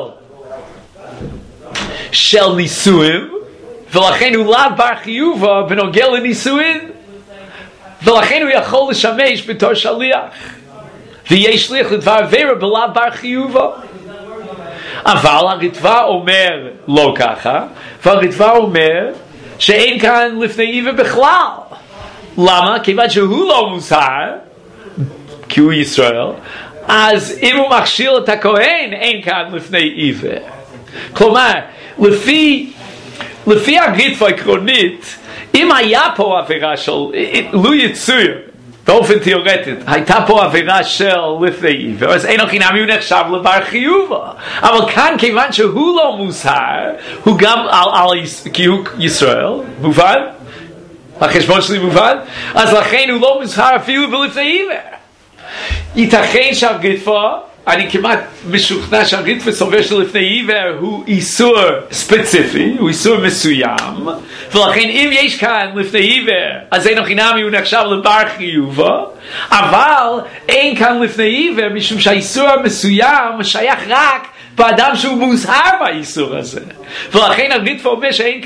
של נישואין, ולכן הוא לאו בר חיובה בנוגע לנישואין, ולכן הוא יכול לשמש בתור שליח, ויש שליח לדבר עבירה בלאו בר חיובה. אבל הרטב"א אומר לא ככה, והרטב"א אומר שאין כאן לפני עיוור בכלל. למה? כיוון שהוא לא מוזהר, כי הוא ישראל, אז אם הוא מכשיל את הכהן אין כאן לפני עיוור. כלומר, לפי הרטב"א העקרונית, אם היה פה עבירה של, לו יצויר, באופן תיאורטית, הייתה פה עבירה של לפני עיוור, אז אין הכי נמי הוא נחשב לבר חיובה. אבל כאן, כיוון שהוא לא מוזהר, הוא גם כי הוא ישראל, מובן? החשבון שלי מובן? אז לכן הוא לא מוזהר אפילו בלפני עיוור. ייתכן שהרדפה, אני כמעט משוכנע שהרדפה סובר שלפני עיוור הוא איסור ספציפי, הוא איסור מסוים, ולכן אם יש כאן לפני עיוור, אז אין חינמי הוא נחשב לבר חיובה, אבל אין כאן לפני עיוור משום שהאיסור המסוים שייך רק באדם שהוא מוזהר באיסור הזה, ולכן הרדפה אומר שאין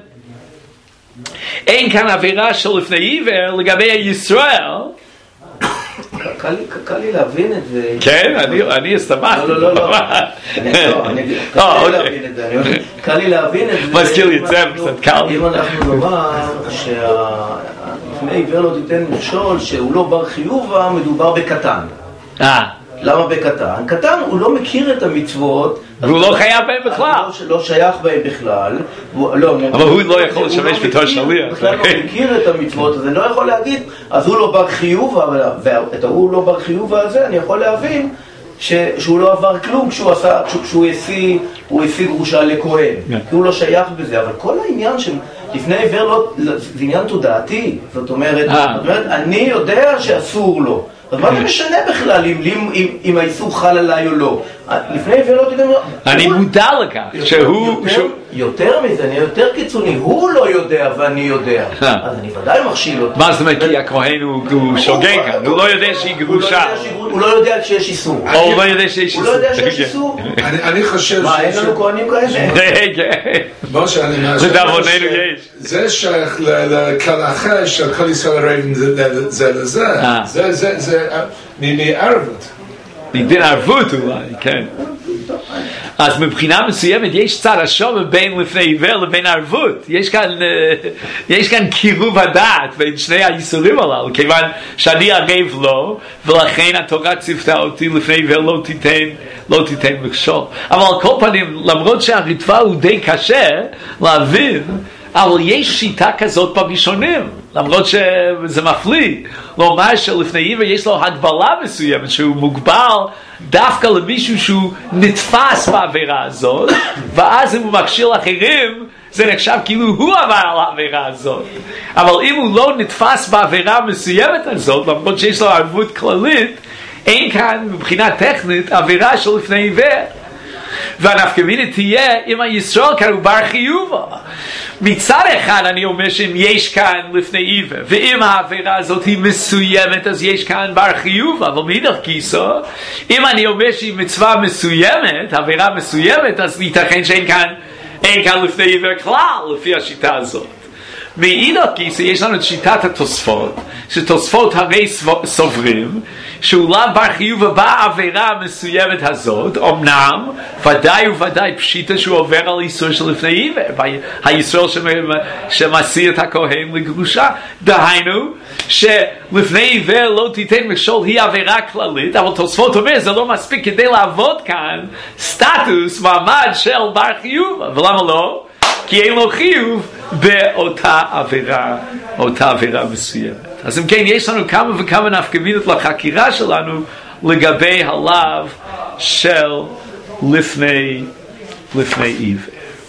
כאן עבירה של לפני עיוור לגבי הישראל. קל לי להבין את זה. כן, אני אסתמכתי. לא. קל לי להבין את זה. מזכיר לי את זה, קצת קל. אם אנחנו נאמר שלפני עיוור לא תיתן מכשול שהוא לא בר חיובה, מדובר בקטן. למה בקטן? קטן הוא לא מכיר את המצוות, והוא לא חייב בהם בכלל. לא שייך בהם בכלל. אבל הוא לא יכול לשמש בתור שליח. הוא בכלל לא מכיר את המצוות, אז אני לא יכול להגיד, אז הוא לא בר חיובה, ואת הוא לא בר חיובה הזה, אני יכול להבין שהוא לא עבר כלום כשהוא השיא גרושה לכהן. כי הוא לא שייך בזה, אבל כל העניין שלפני עיוור זה עניין תודעתי. זאת אומרת, אני יודע שאסור לו. אז מה זה משנה בכלל אם האיסור חל עליי או לא? לפני עיוור לא תדעים... אני מודע לכך שהוא... יותר מזה, אני יותר קיצוני, הוא לא יודע ואני יודע. אז אני ודאי מכשיל אותו. מה זאת אומרת? כי הכהן הוא שוגג כאן, הוא לא יודע שהיא גרושה. הוא לא יודע שיש איסור. הוא לא יודע שיש איסור. הוא לא יודע שיש איסור. אני חושב... מה, אין לנו כהנים כאלה? לדאבוננו יש. זה שייך לכלל אחר של כל ישראל הרבים זה לזה. זה מערבות. מדין ערבות אולי, כן. אז מבחינה מסוימת יש צד השווה בין לפני עיוור לבין ערבות. יש כאן קירוב הדעת בין שני האיסורים הללו, כיוון שאני ערב לו, ולכן התורה ציוותה אותי לפני עיוור לא תיתן מכשול. אבל על כל פנים, למרות שהרדפה הוא די קשה להבין, אבל יש שיטה כזאת בראשונים, למרות שזה מפליא, לומר שלפני עיוור יש לו הגבלה מסוימת, שהוא מוגבל דווקא למישהו שהוא נתפס בעבירה הזאת, ואז אם הוא מכשיל אחרים, זה נחשב כאילו הוא עבר על העבירה הזאת. אבל אם הוא לא נתפס בעבירה מסוימת הזאת, למרות שיש לו ערבות כללית, אין כאן מבחינה טכנית עבירה של לפני עיוור. והנפקא מינה תהיה אם הישראל כאן הוא בר חיובה. מצד אחד אני אומר שאם יש כאן לפני עיוור, ואם העבירה הזאת היא מסוימת, אז יש כאן בר חיובה. אבל מאידך גיסא, אם אני אומר שהיא מצווה מסוימת, עבירה מסוימת, אז ייתכן שאין כאן לפני עיוור כלל, לפי השיטה הזאת. מאידך גיסא יש לנו את שיטת התוספות, שתוספות הרי סוברים שהוא לא בר חיובה בעבירה המסוימת הזאת, אמנם ודאי וודאי פשיטה שהוא עובר על איסור של לפני עיוור, האיסור שמסיר את הכהן לגרושה. דהיינו שלפני עיוור לא תיתן מכשול היא עבירה כללית, אבל תוספות אומר זה לא מספיק כדי לעבוד כאן סטטוס מעמד של בר חיובה. ולמה לא? כי אין לו חיוב באותה עבירה מסוימת. אז אם כן, יש לנו כמה וכמה נפקא מינות לחקירה שלנו לגבי הלאו של לפני עיוור.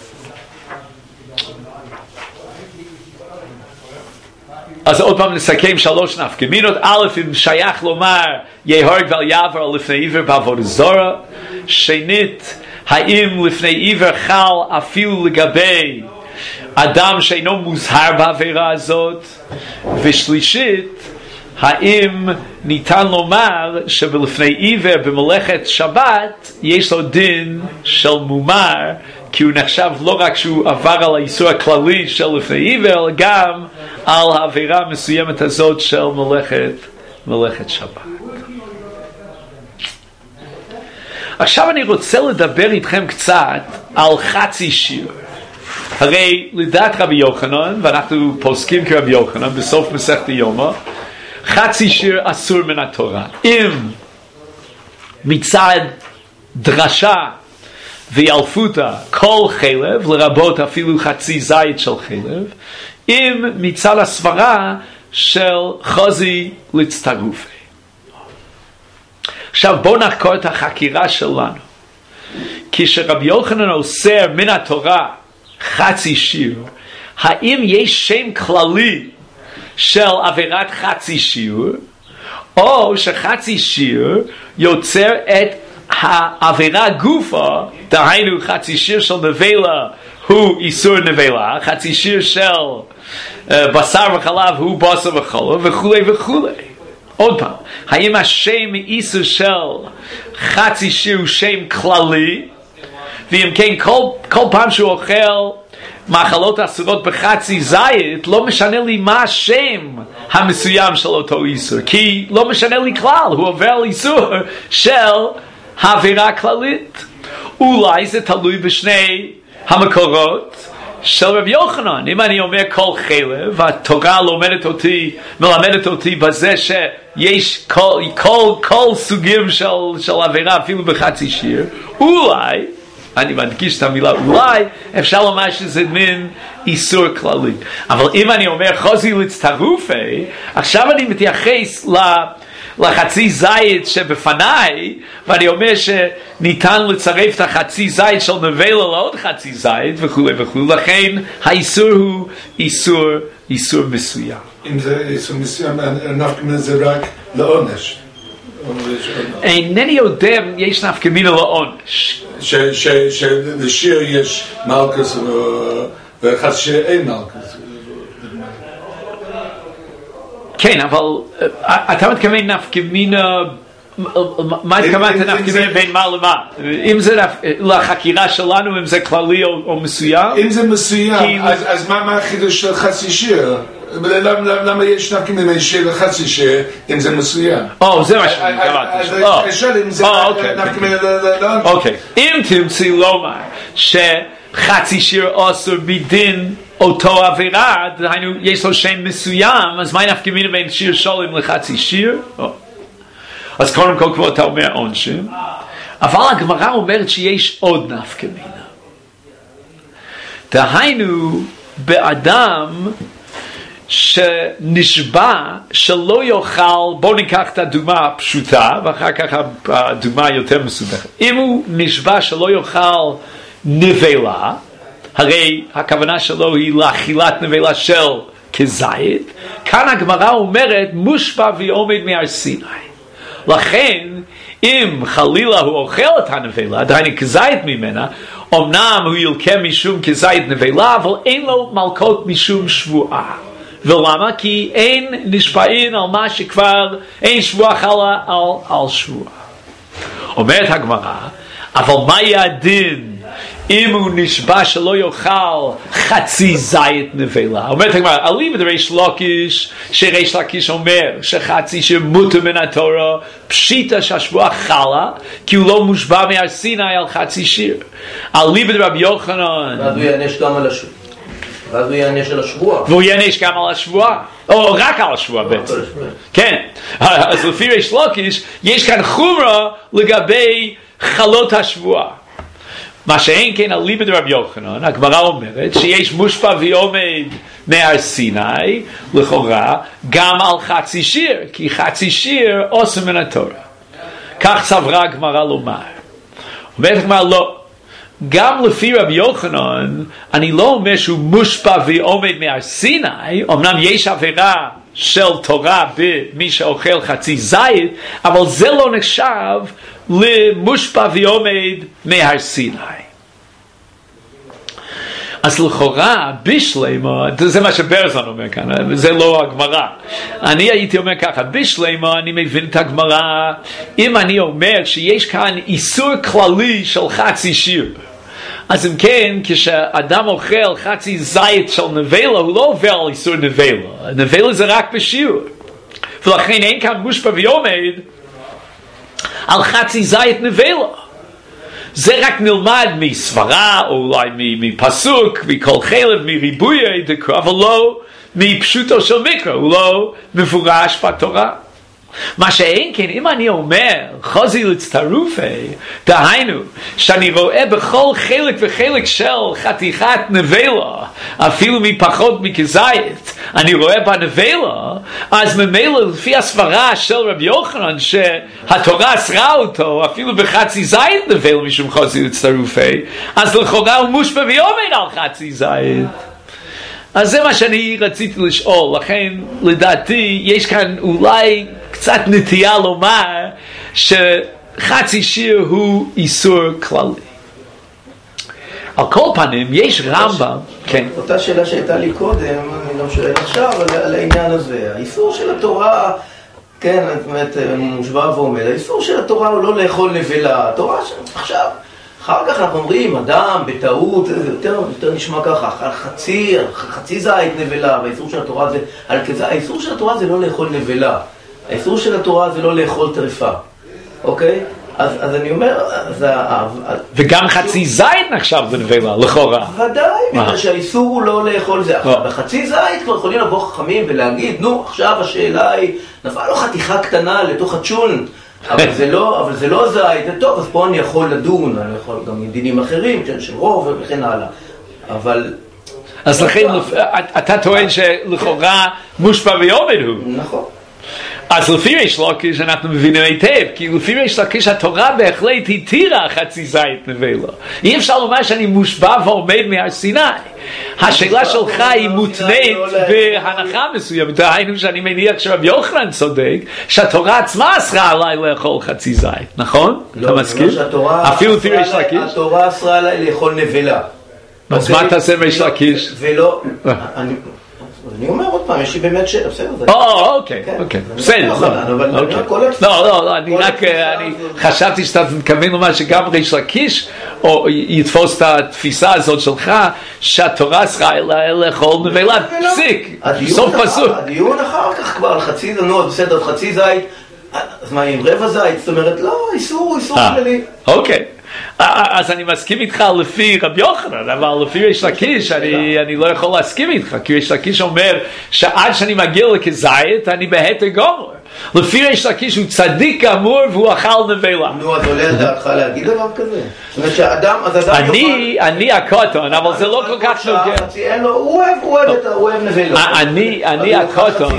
אז עוד פעם נסכם 3 נפקא מינות. א', אם שייך לומר יהורג ואל יעבור על לפני עיוור בעבודה זרה. שנית, האם לפני עיוור חל אפילו לגבי אדם שאינו מוזהר בעבירה הזאת? ושלישית, האם ניתן לומר שבלפני עיוור במלאכת שבת יש לו דין של מומר, כי הוא נחשב לא רק שהוא עבר על האיסור הכללי של לפני עיוור, אלא גם על העבירה המסוימת הזאת של מלאכת שבת. עכשיו אני רוצה לדבר איתכם קצת על חצי שיר. הרי לדעת רבי יוחנן, ואנחנו פוסקים כרבי יוחנן בסוף מסכת יומא, חצי שיר אסור מן התורה. אם מצד דרשה וילפותה כל חלב, לרבות אפילו חצי זית של חלב, אם מצד הסברה של חוזי להצטרופי. עכשיו בואו נחקור את החקירה שלנו. כשרבי יוחנן אוסר מן התורה חצי שיר, האם יש שם כללי של עבירת חצי שיר, או שחצי שיר יוצר את העבירה גופה, דהיינו חצי שיר של נבלה הוא איסור נבלה, חצי שיר של בשר וחלב הוא בשר וחלב וכו' וכו'. עוד פעם, האם השם איסור של חצי שיר הוא שם כללי, ואם כן כל פעם שהוא אוכל מאכלות אסורות בחצי זית, לא משנה לי מה השם המסוים של אותו איסור, כי לא משנה לי כלל, הוא עובר על איסור של העבירה הכללית. אולי זה תלוי בשני המקורות של רבי יוחנן. אם אני אומר כל חלב, התורה מלמדת אותי בזה שיש כל סוגים של עבירה אפילו בחצי שיר, אולי, אני מדגיש את המילה אולי, אפשר לומר שזה מין איסור כללי. אבל אם אני אומר חוזי להצטרופי, עכשיו אני מתייחס לחצי זית שבפניי, ואני אומר שניתן לצרף את החצי זית של נבלה לעוד חצי זית וכו' וכו', לכן האיסור הוא איסור מסוים. אם זה איסור מסוים, נפקא מינה זה רק לעונש. אינני יודע אם יש נפקא מינה לעונש. שלשיר יש מלכוס וחצי שיר אין מלכוס. כן, אבל אתה מתכוון נפקא מינה, מה התכוונת נפקא מינה בין מה למה? אם זה לחקירה שלנו, אם זה כללי או מסוים? אם זה מסוים, אז מה החידוש של חצי שיר? למה יש נפקא מינה בין שיר לחצי שיר, אם זה מסוים? זה מה שאני שואל, אם זה נפקא מינה לעונש. אוקיי, אם תמצאי לומר שחצי שיר אוסר בדין אותו עבירה, דהיינו יש לו שם מסוים, אז מה נפקא מינה בין שיר שולם לחצי שיר? אז קודם כל כבר אתה אומר עונשים, אבל הגמרא אומרת שיש עוד נפקא מינה. דהיינו באדם שנשבע שלא יאכל, בואו ניקח את הדוגמה הפשוטה ואחר כך הדוגמה יותר מסובכת. אם הוא נשבע שלא יאכל נבלה, הרי הכוונה שלו היא לאכילת נבלה של כזית, כאן הגמרא אומרת מושבע ועומד מהר סיני. לכן אם חלילה הוא אוכל את הנבלה, דהיינו כזית ממנה, אמנם הוא ילקה משום כזית נבלה, אבל אין לו מלקות משום שבועה. ולמה? כי אין נשבעין על מה שכבר אין שבועה חלה על שבועה. אומרת הגמרא, אבל מה יהיה הדין אם הוא נשבע שלא יאכל חצי זית נבלה? אומרת הגמרא, אליבא דריש לקיש, שריש לקיש אומר שחצי שמותר מן התורה, פשיטא שהשבועה חלה, כי הוא לא מושבע מהר סיני על חצי שיר. אליבא דרבי יוחנן, ואז הוא יענש גם על השבועה. ואז הוא יענש על השבועה. והוא יענש גם על השבועה, או רק על השבועה בעצם. כן, אז לפי ריש לקיש יש כאן חומרה לגבי חלות השבועה. מה שאין כן אליבא דרבי יוחנן, הגמרא אומרת שיש מושפע ועומד מהר סיני, לכאורה, גם על חצי שיר, כי חצי שיר אוסר מן התורה. כך סברה הגמרא לומר. אומרת הגמרא לא. גם לפי רבי יוחנן, אני לא אומר שהוא מושפע ועומד מהר סיני, אמנם יש עבירה של תורה במי שאוכל חצי זית, אבל זה לא נחשב למושפע ועומד מהר סיני. אז לכאורה, בשלמה, זה מה שברזן אומר כאן, זה לא הגמרא. אני הייתי אומר ככה, בשלמה אני מבין את הגמרא, אם אני אומר שיש כאן איסור כללי של חצי שיר, אז אם כן, כשאדם אוכל חצי זית של נבלה, הוא לא עובר על איסור נבלה. נבלה זה רק בשיעור. ולכן אין כאן מושפע ועומד על חצי זית נבלה. זה רק נלמד מסברה, או אולי מפסוק, מכל חלב, מריבוי דקרא, אבל לא מפשוטו של מקרא, הוא לא מפורש בתורה. מה שאין כן, אם אני אומר חוזי לצטרופי, דהיינו שאני רואה בכל חלק וחלק של חתיכת נבלה, אפילו מפחות מכזית, אני רואה בנבלה, אז ממילא לפי הסברה של רבי יוחנן שהתורה אסרה אותו אפילו בחצי זית נבלה משום חוזי לצטרופי, אז לכאורה הוא מושפע ויאמר על חצי זית. אז זה מה שאני רציתי לשאול, לכן לדעתי יש כאן אולי קצת נטייה לומר שחצי שיר הוא איסור כללי. על כל פנים יש רמב"ם, כן. אותה שאלה שהייתה לי קודם, אני לא שואל עכשיו, על העניין הזה. האיסור של התורה, כן, זאת אומרת, מושבע ועומד, האיסור של התורה הוא לא לאכול נבלה, התורה עכשיו. אחר כך אנחנו אומרים, אדם בטעות, זה יותר נשמע ככה, חצי זית נבלה, והאיסור של התורה זה, האיסור של התורה זה לא לאכול נבלה, האיסור של התורה זה לא לאכול טרפה, אוקיי? אז אני אומר, וגם חצי זית נחשב בנבלה, לכאורה. ודאי, בגלל שהאיסור הוא לא לאכול זה. בחצי זית כבר יכולים לבוא חכמים ולהגיד, נו, עכשיו השאלה היא, נפל לו חתיכה קטנה לתוך הצ'ון, אבל זה לא זית, טוב, אז פה אני יכול לדון, אני יכול גם עם דינים אחרים, של רוב וכן הלאה. אבל... אז לכן, אתה טוען שלכאורה מושפע ויאמר הוא. נכון. אז לפי ריש לקיש אנחנו מבינים היטב, כי לפי ריש לקיש התורה בהחלט התירה חצי זית נבלה. אי אפשר לומר שאני מושבע ועומד מהר סיני. השאלה שלך היא מותנית בהנחה מסוימת, דהיינו שאני מניח שרבי יוחנן צודק, שהתורה עצמה אסרה עליי לאכול חצי זית, נכון? אתה מסכים? אפילו לפי ריש לקיש? התורה אסרה עליי לאכול נבלה. אז מה תעשה ריש לקיש? ולא... אני אומר עוד פעם, יש לי באמת שאלה, בסדר. אוקיי, בסדר. לא, אני רק חשבתי שאתה מתכוון לומר שגם ריש לקיש יתפוס את התפיסה הזאת שלך, שהתורה אסרה לאכול נבלה, פסיק, סוף פסוק. הדיון אחר כך כבר על חצי זנות, בסדר, חצי זית, אז מה עם רבע זית? זאת אומרת, לא, איסור כללי. אוקיי. אז אני מסכים איתך לפי רבי יוחנן, אבל לפי ריש לקיש אני לא יכול להסכים איתך, כי ריש לקיש אומר שעד שאני מגיע לכזית אני בהתר גמור. לפי ריש לקיש הוא צדיק גמור והוא אכל נבלה. נו, אז עולה על דעתך להגיד דבר כזה? זאת אומרת שהאדם... אני הקוטון, אבל זה לא כל כך נוגע. הוא אוהב נבלה. אני הקוטון.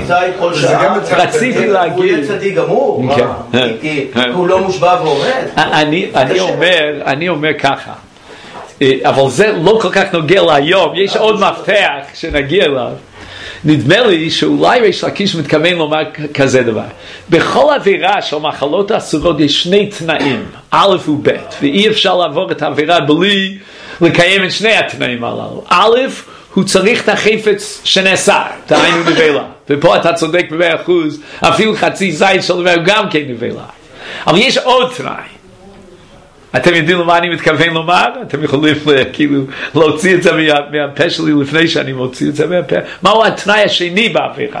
רציתי להגיד... הוא יהיה צדיק גמור? כי הוא לא מושבע ועומד? אני אומר ככה, אבל זה לא כל כך נוגע להיום, יש עוד מפתח שנגיע אליו. נדמה לי שאולי ריש לקיש מתכוון לומר כזה דבר, בכל עבירה של מחלות אסורות יש שני תנאים, א' וב', ואי אפשר לעבור את העבירה בלי לקיים את שני התנאים הללו. א', הוא צריך את החפץ שנאסר, דהיינו נבלה, ופה אתה צודק ב100%, אפילו חצי זית של דבר גם כן נבלה. אבל יש עוד תנאי. אתם יודעים למה אני מתכוון לומר? אתם יכולים כאילו להוציא את זה מהפה שלי לפני שאני מוציא את זה מהפה. מהו התנאי השני בעבירה?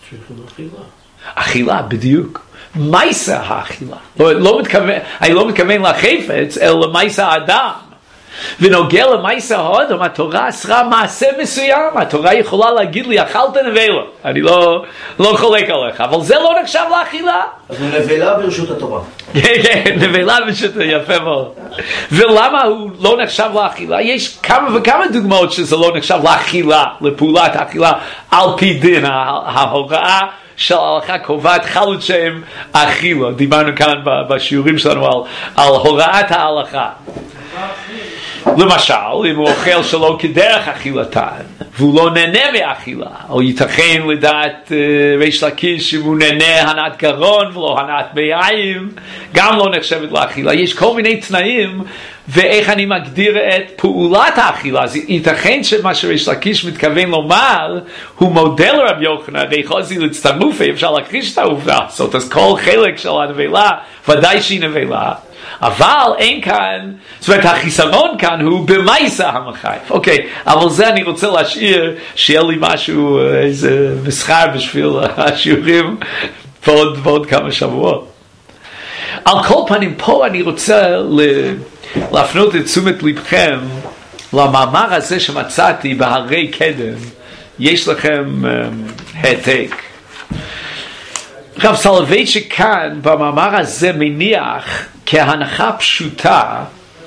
אכילה, בדיוק. מייסה האכילה. אני לא מתכוון לחפץ, אלא למייסה האדם. ונוגע למייסה האדם, התורה אסרה מעשה מסוים. התורה יכולה להגיד לי, אכלת נבלה. אני לא חולק עליך, אבל זה לא נחשב לאכילה. אז הוא נבלה ברשות התורה. כן, נבלה ברשות, יפה מאוד. ולמה הוא לא נחשב לאכילה? יש כמה וכמה דוגמאות שזה לא נחשב לאכילה, לפעולת האכילה, על פי דין, ההוראה של ההלכה קובעת חלות שם אכילה. דיברנו כאן בשיעורים שלנו על הוראת ההלכה. למשל, אם הוא אוכל שלא כדרך אכילתן, והוא לא נהנה מאכילה, או ייתכן לדעת ריש לקיש אם הוא נהנה הנעת גרון ולא הנעת בייים, גם לא נחשבת לאכילה. יש כל מיני תנאים, ואיך אני מגדיר את פעולת האכילה. אז ייתכן שמה שריש לקיש מתכוון לומר, הוא מודל רבי יוחנן, הרי חוזי לצטרופי, אפשר להכחיש את העובדה הזאת, אז כל חלק של הנבלה, ודאי שהיא נבלה. אבל אין כאן, זאת אומרת החיסרון כאן הוא במייסה המחייב. אוקיי, אבל זה אני רוצה להשאיר שיהיה לי משהו, איזה מסחר בשביל השיעורים בעוד כמה שבועות. על כל פנים פה אני רוצה להפנות את תשומת לבכם למאמר הזה שמצאתי בהרי קדם. יש לכם העתק. רב סולובייצ'יק כאן במאמר הזה מניח כהנחה פשוטה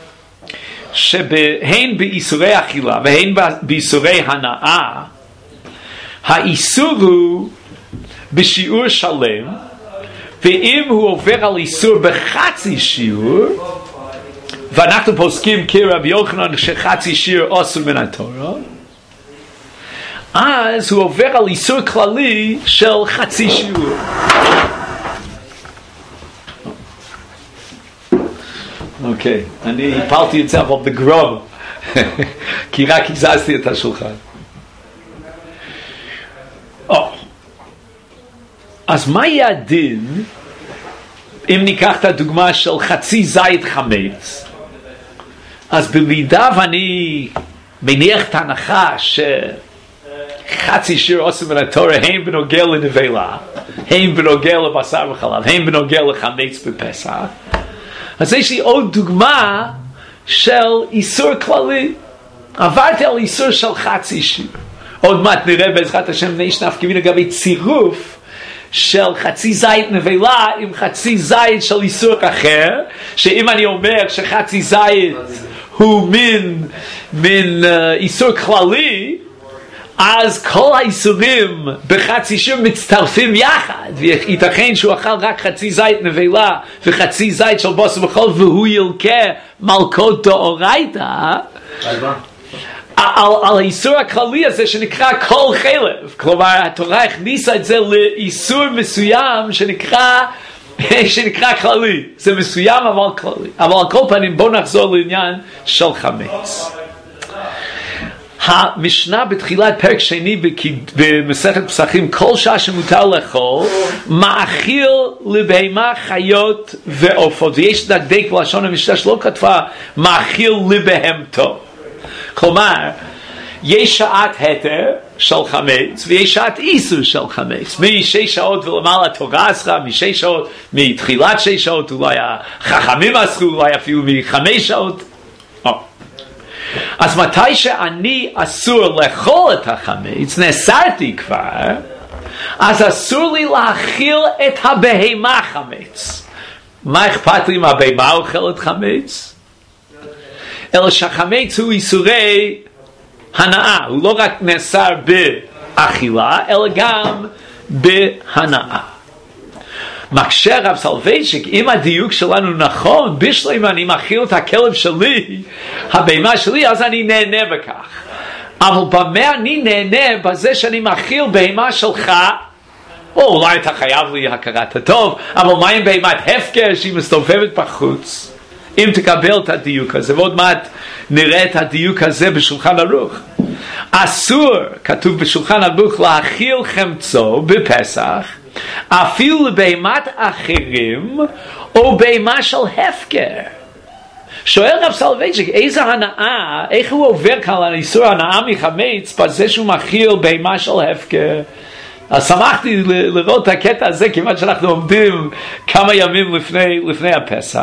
שהן באיסורי אכילה והן באיסורי הנאה האיסור הוא בשיעור שלם, ואם הוא עובר על איסור בחצי שיעור, ואנחנו פוסקים כרב יוחנן שחצי שיעור אסור מן התורה, אז הוא עובר על איסור כללי של חצי שיעור. אוקיי, אני הפלתי את זה אבל בגרום, כי רק הזזתי את השולחן. אז מה יהיה הדין אם ניקח את הדוגמה של חצי זית חמץ? אז במידה ואני מניח את ההנחה שחצי שיר אוסר מן התורה הם בנוגע לנבלה, הם בנוגע לבשר וחלב, הם בנוגע לחמץ בפסח, אז יש לי עוד דוגמה של איסור כללי. עברתי על איסור של חצי שיר. עוד מעט נראה בעזרת השם נשנף כמין לגבי צירוף של חצי זית נבלה עם חצי זית של איסור אחר, שאם אני אומר שחצי זית הוא מין איסור כללי, אז כל האיסורים בחצי שיר מצטרפים יחד, וייתכן שהוא אכל רק חצי זית נבלה וחצי זית של בשר וחול והוא ילקה מלכות דאורייתא על האיסור הכללי הזה שנקרא כל חלב. כלומר התורה הכניסה את זה לאיסור מסוים שנקרא כללי, זה מסוים אבל כללי. אבל על כל פנים בואו נחזור לעניין של חמץ. המשנה בתחילת פרק שני במסכת פסחים, כל שעה שמותר לאכול מאכיל לבהמה חיות ועופות, ויש דקדק בלשון המשנה שלא כתבה מאכיל לבהמתו. כלומר יש שעת התר של חמץ ויש שעת איסור של חמץ, משש שעות ולמעלה תורה אסרה, משש שעות, מתחילת שש שעות אולי החכמים אסרו, אולי אפילו מחמש שעות. אז מתי שאני אסור לאכול את החמץ, נאסרתי כבר, אז אסור לי להאכיל את הבהמה חמץ. מה אכפת לי אם הבהמה אוכלת חמץ? אלא שהחמץ הוא איסורי הנאה, הוא לא רק נאסר באכילה אלא גם בהנאה. מקשה רב סולובייצ'יק, אם הדיוק שלנו נכון, בשלם אני מאכיל את הכלב שלי, הבהמה שלי, אז אני נהנה בכך. אבל במה אני נהנה? בזה שאני מאכיל בהמה שלך, או אולי אתה חייב לי הכרת הטוב, אבל מה עם בהמת הפקר שהיא מסתובבת בחוץ? אם תקבל את הדיוק הזה, ועוד מעט נראה את הדיוק הזה בשולחן ערוך. אסור, כתוב בשולחן ערוך, להאכיל חמצו בפסח, אפילו לבהמת אחרים או בהמה של הפקר. שואל רב סולובייצ'יק, איזה הנאה, איך הוא עובר כאן על איסור הנאה מחמץ בזה שהוא מאכיל בהמה של הפקר? אז שמחתי לראות את הקטע הזה, כיוון שאנחנו עומדים כמה ימים לפני הפסח.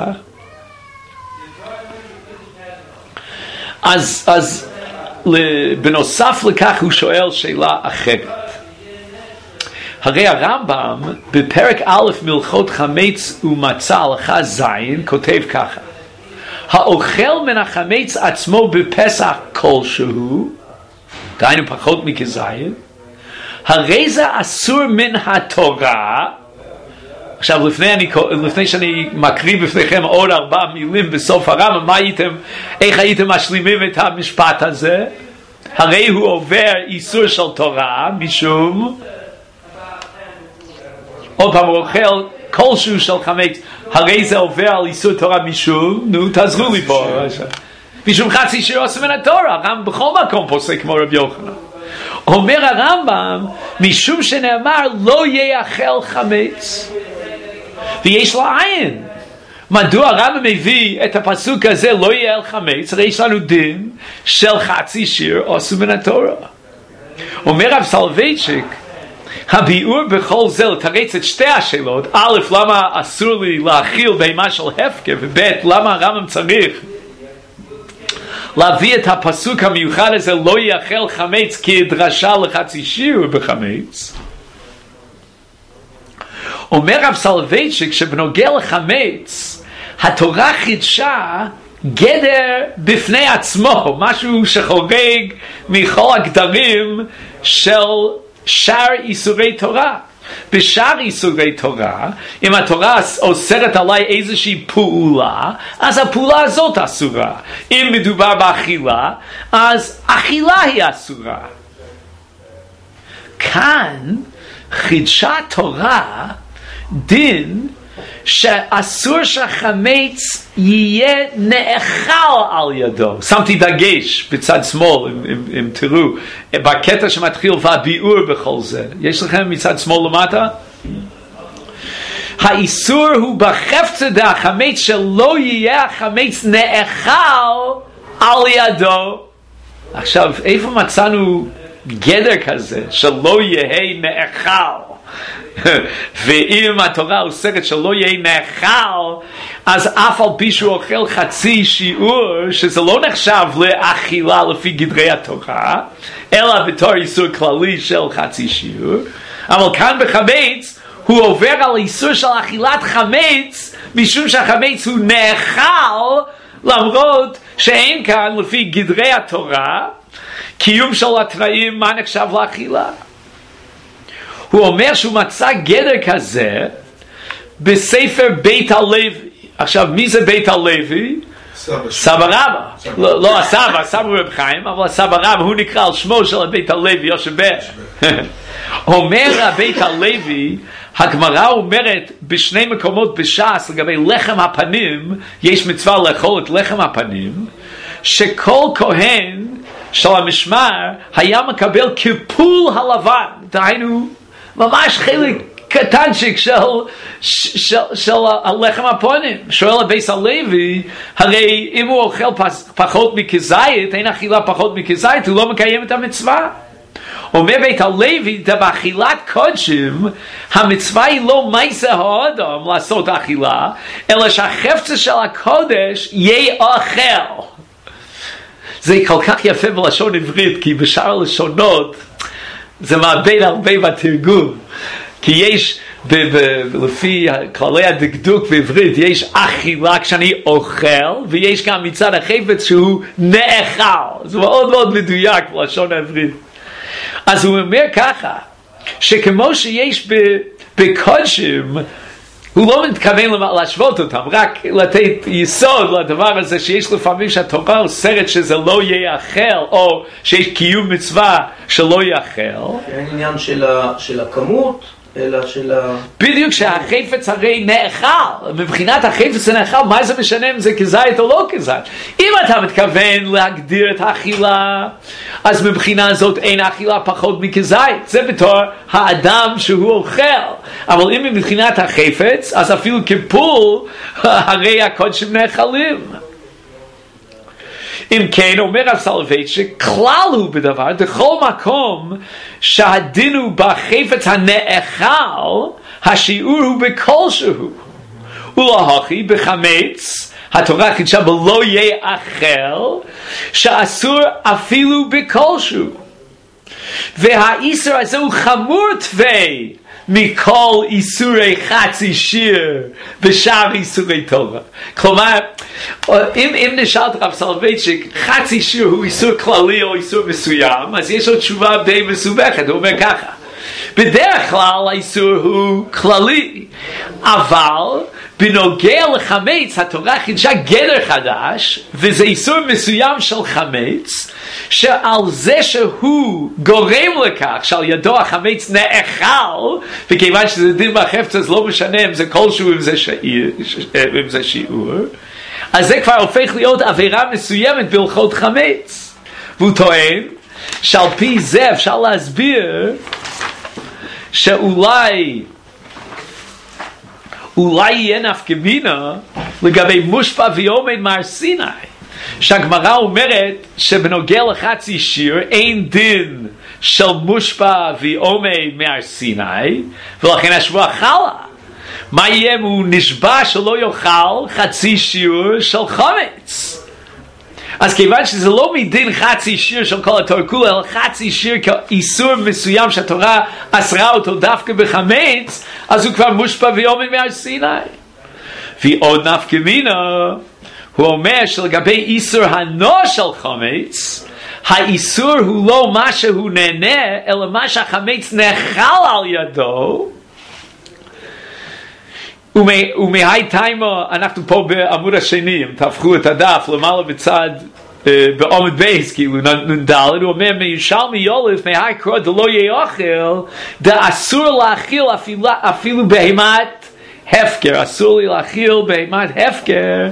אז בנוסף לכך הוא שואל שאלה אחרת. הרי הרמב"ם בפרק א' מלכות חמץ ומצה הלכה זין כותב ככה: האוכל מן החמץ עצמו בפסח כלשהו, דהיינו פחות מכזין, הרי זה אסור מן התורה. עכשיו לפני שאני מקריא בפניכם עוד 4 מילים בסוף הרמב"ם, איך הייתם משלימים את המשפט הזה? הרי הוא עובר איסור של תורה משום, עוד פעם הוא אוכל כלשהו של חמץ, הרי זה עובר על איסור תורה משום, תעזרו לי פה, משום חצי שיר אוסר מן התורה. הרמב"ם בכל מקום פוסק כמו רב יוחנן. אומר הרמב"ם משום שנאמר לא יאכל חמץ, ויש לעין. מדוע הרמב"ם מביא את הפסוק הזה לא יאכל חמץ? הרי יש לנו דין של חצי שיר אוסר מן התורה. אומר רב סולובייצ'יק, הביאור בכל זה לתרץ את שתי השאלות: א', למה אסור לי להאכיל בהמה של הפקר, וב', למה הרמב"ם צריך להביא את הפסוק המיוחד הזה לא יאכל חמץ כדרשה לחצי שיר בחמץ. אומר רב סולובייצ'יק שבנוגע לחמץ, התורה חידשה גדר בפני עצמו, משהו שחורג מכל הגדרים של שאר איסורי תורה. בשאר איסורי תורה, אם התורה אוסרת עליי איזושהי פעולה, אז הפעולה הזאת אסורה. אם מדובר באכילה, אז אכילה היא אסורה. כאן חידשה תורה דין שאסור שהחמץ יהיה נאכל על ידו. שמתי דגש בצד שמאל, אם תראו, בקטע שמתחיל והביאור בכל זה. יש לכם מצד שמאל למטה? האיסור הוא בחפצה דהחמץ שלא יהיה החמץ נאכל על ידו. עכשיו, איפה מצאנו גדר כזה שלא יהיה נאכל? ואם התורה אוסרת שלא יהיה נאכל, אז אף על פי שהוא אוכל חצי שיעור, שזה לא נחשב לאכילה לפי גדרי התורה, אלא בתור איסור כללי של חצי שיעור. אבל כאן בחמץ הוא עובר על איסור של אכילת חמץ, משום שהחמץ הוא נאכל, למרות שאין כאן לפי גדרי התורה קיום של התנאים מה נחשב לאכילה. הוא אומר שהוא מצא גדר כזה בספר בית הלוי. עכשיו, מי זה בית הלוי? סבא רבא. לא הסבא, סבא רב חיים, אבל הסבא רבא הוא נקרא על שמו של בית הלוי, יושב בר. אומר בית הלוי, הגמרא אומרת בשני מקומות בש"ס לגבי לחם הפנים, יש מצווה לאכול את לחם הפנים, שכל כהן של המשמר היה מקבל כפול הלבן, דהיינו ממש חלק קטנצ'יק של הלחם הפונים. שואל הבייס הלוי, הרי אם הוא אוכל פחות מכזית, אין אכילה פחות מכזית, הוא לא מקיים את המצווה. אומר בית הלוי, באכילת קודשים, המצווה היא לא מעשה האדם לעשות אכילה, אלא שהחפצה של הקודש יהיה אוכל. זה כל כך יפה בלשון עברית, כי בשאר הלשונות זה מאבד הרבה בתרגום. כי יש, לפי כללי הדקדוק בעברית, יש אכילה כשאני אוכל, ויש גם מצד החפץ שהוא נאכל. זה מאוד מאוד מדויק בלשון העברית. אז הוא אומר ככה, שכמו שיש בקודשים, הוא לא מתכוון להשוות אותם, רק לתת יסוד לדבר הזה שיש לפעמים שהתורה אוסרת שזה לא יאכל, או שיש קיום מצווה שלא יאכל. אין עניין של הכמות, אלא של בדיוק שהחפץ הרי נאכל, מבחינת החפץ נאכל, מה זה משנה אם זה כזית או לא כזית? אם אתה מתכוון להגדיר את האכילה, אז מבחינה זאת אין אכילה פחות מכזית, זה בתור האדם שהוא אוכל. אבל אם מבחינת החפץ, אז אפילו כפול, הרי הקודשים נאכלים. אם כן, אומר רב סולובייצ'יק, כלל הוא בדבר, בכל מקום שהדין הוא בחפץ הנאכל, השיעור הוא בכלשהו. ולהוכי בחמץ, התורה חידשה בלא יאכל, שאסור אפילו בכלשהו. והאיסור הזה הוא חמור תווי מכל איסורי חצי שיר בשאר איסורי תורה. כלומר, אם נשאלת רב סולובייצ'יק, חצי שיר הוא איסור כללי או איסור מסוים, אז יש לו תשובה די מסובכת. הוא אומר ככה, בדרך כלל האיסור הוא כללי, אבל בנוגע לחמץ התורה חידשה גדר חדש, וזה איסור מסוים של חמץ, שעל זה שהוא גורם לכך שעל ידו החמץ נאכל, וכיוון שזה דין בחפץ אז לא משנה אם זה כלשהו, אם זה שיעור, אז זה כבר הופך להיות עבירה מסוימת בהלכות חמץ. והוא טוען שעל פי זה אפשר להסביר שאולי יהיה נפקא מינה לגבי מושפע ועומד מהר סיני, שהגמרא אומרת שבנוגע לחצי שיר אין דין של מושפע ועומד מהר סיני, ולכן השבועה חלה. מה יהיה אם הוא נשבע שלא יאכל חצי שיעור של חמץ? אז כיוון שזה לא מדין חצי שיר של כל התורה כולה, אלא חצי שיר כאיסור מסוים שהתורה אסרה אותו דווקא בחמץ, אז הוא כבר מושפע ויומי מהר סיני. ועוד נפקא מינה, הוא אומר שלגבי איסור הנוע של חמץ, האיסור הוא לא מה שהוא נהנה, אלא מה שהחמץ נאכל על ידו. ומהי תימה, אנחנו פה בעמוד השני, אם תהפכו את הדף למעלה בצד, בעומד בייס, כאילו נ"ד, הוא אומר, מירושלמי יולף, מהי קרוא דלא יאכל, דאסור להאכיל אפילו בהמת הפקר, אסור לי להאכיל בהמת הפקר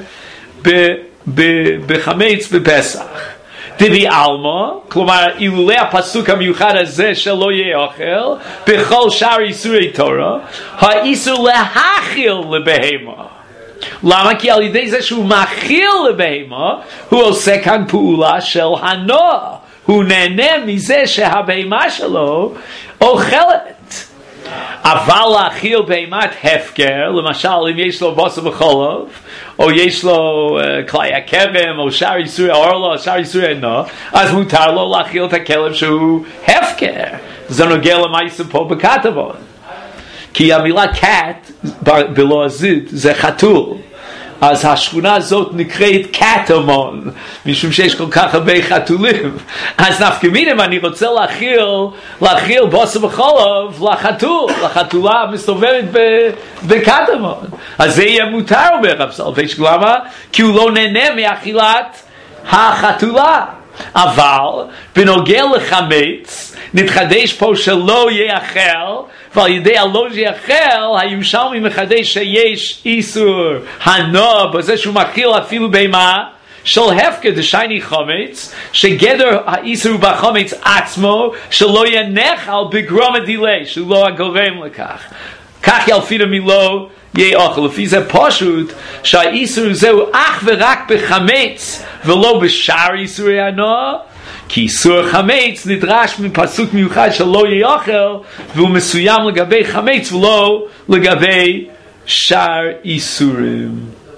בחמץ בפסח. דבי אלמה, כלומר אילולי הפסוק המיוחד הזה שלא יאכל, בכל שאר איסורי תורה, האיסור להאכיל לבהמה. למה? כי על ידי זה שהוא מאכיל לבהמה, הוא עושה כאן פעולה של הנוע. הוא נהנה מזה שהבהמה שלו אוכלת. אבל להאכיל בהמת הפקר, למשל אם יש לו בשר וחלב, או יש לו כלי הכרם, או שאר איסורי האורלה, או שאר איסורי הנוע, אז מותר לו להאכיל את הכלב שהוא הפקר. זה נוגע למעשה פה בכתבון. כי המילה cat בלועזית זה חתול. אז השכונה הזאת נקראת קטמון, משום שיש כל כך הרבה חתולים. אז נפקא מינה, אם אני רוצה להאכיל בשר וחלב לחתול, לחתולה מסתובבת בקטמון. אז זה יהיה מותר, אומר רב סולובייצ'יק. למה? כי הוא לא נהנה מאכילת החתולה. אבל בנוגע לחמץ נתחדש פה שלא יאכל, ועל ידי הלא יאכל הירושלמי מחדש שיש איסור הנוע בזה שהוא מאכיל אפילו בהמה של הפקר דשייני חמץ, שגדר האיסור בחמץ עצמו שלא ינאכל בגרום הדילי, שהוא לא הגורם לכך. כך ילפינו מלא יאכל. לפי זה פשוט שהאיסור זהו אך ורק בחמץ ולא בשאר איסורי הנוע, כי איסור חמץ נדרש מפסוק מיוחד שלא יאכל, והוא מסוים לגבי חמץ ולא לגבי שאר איסורים.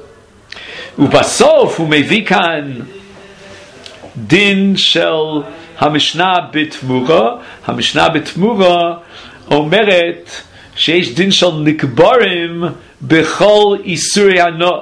ובסוף הוא מביא כאן דין של המשנה בתמורה. המשנה בתמורה אומרת שיש דין של נקברים בכל איסורי הנוע.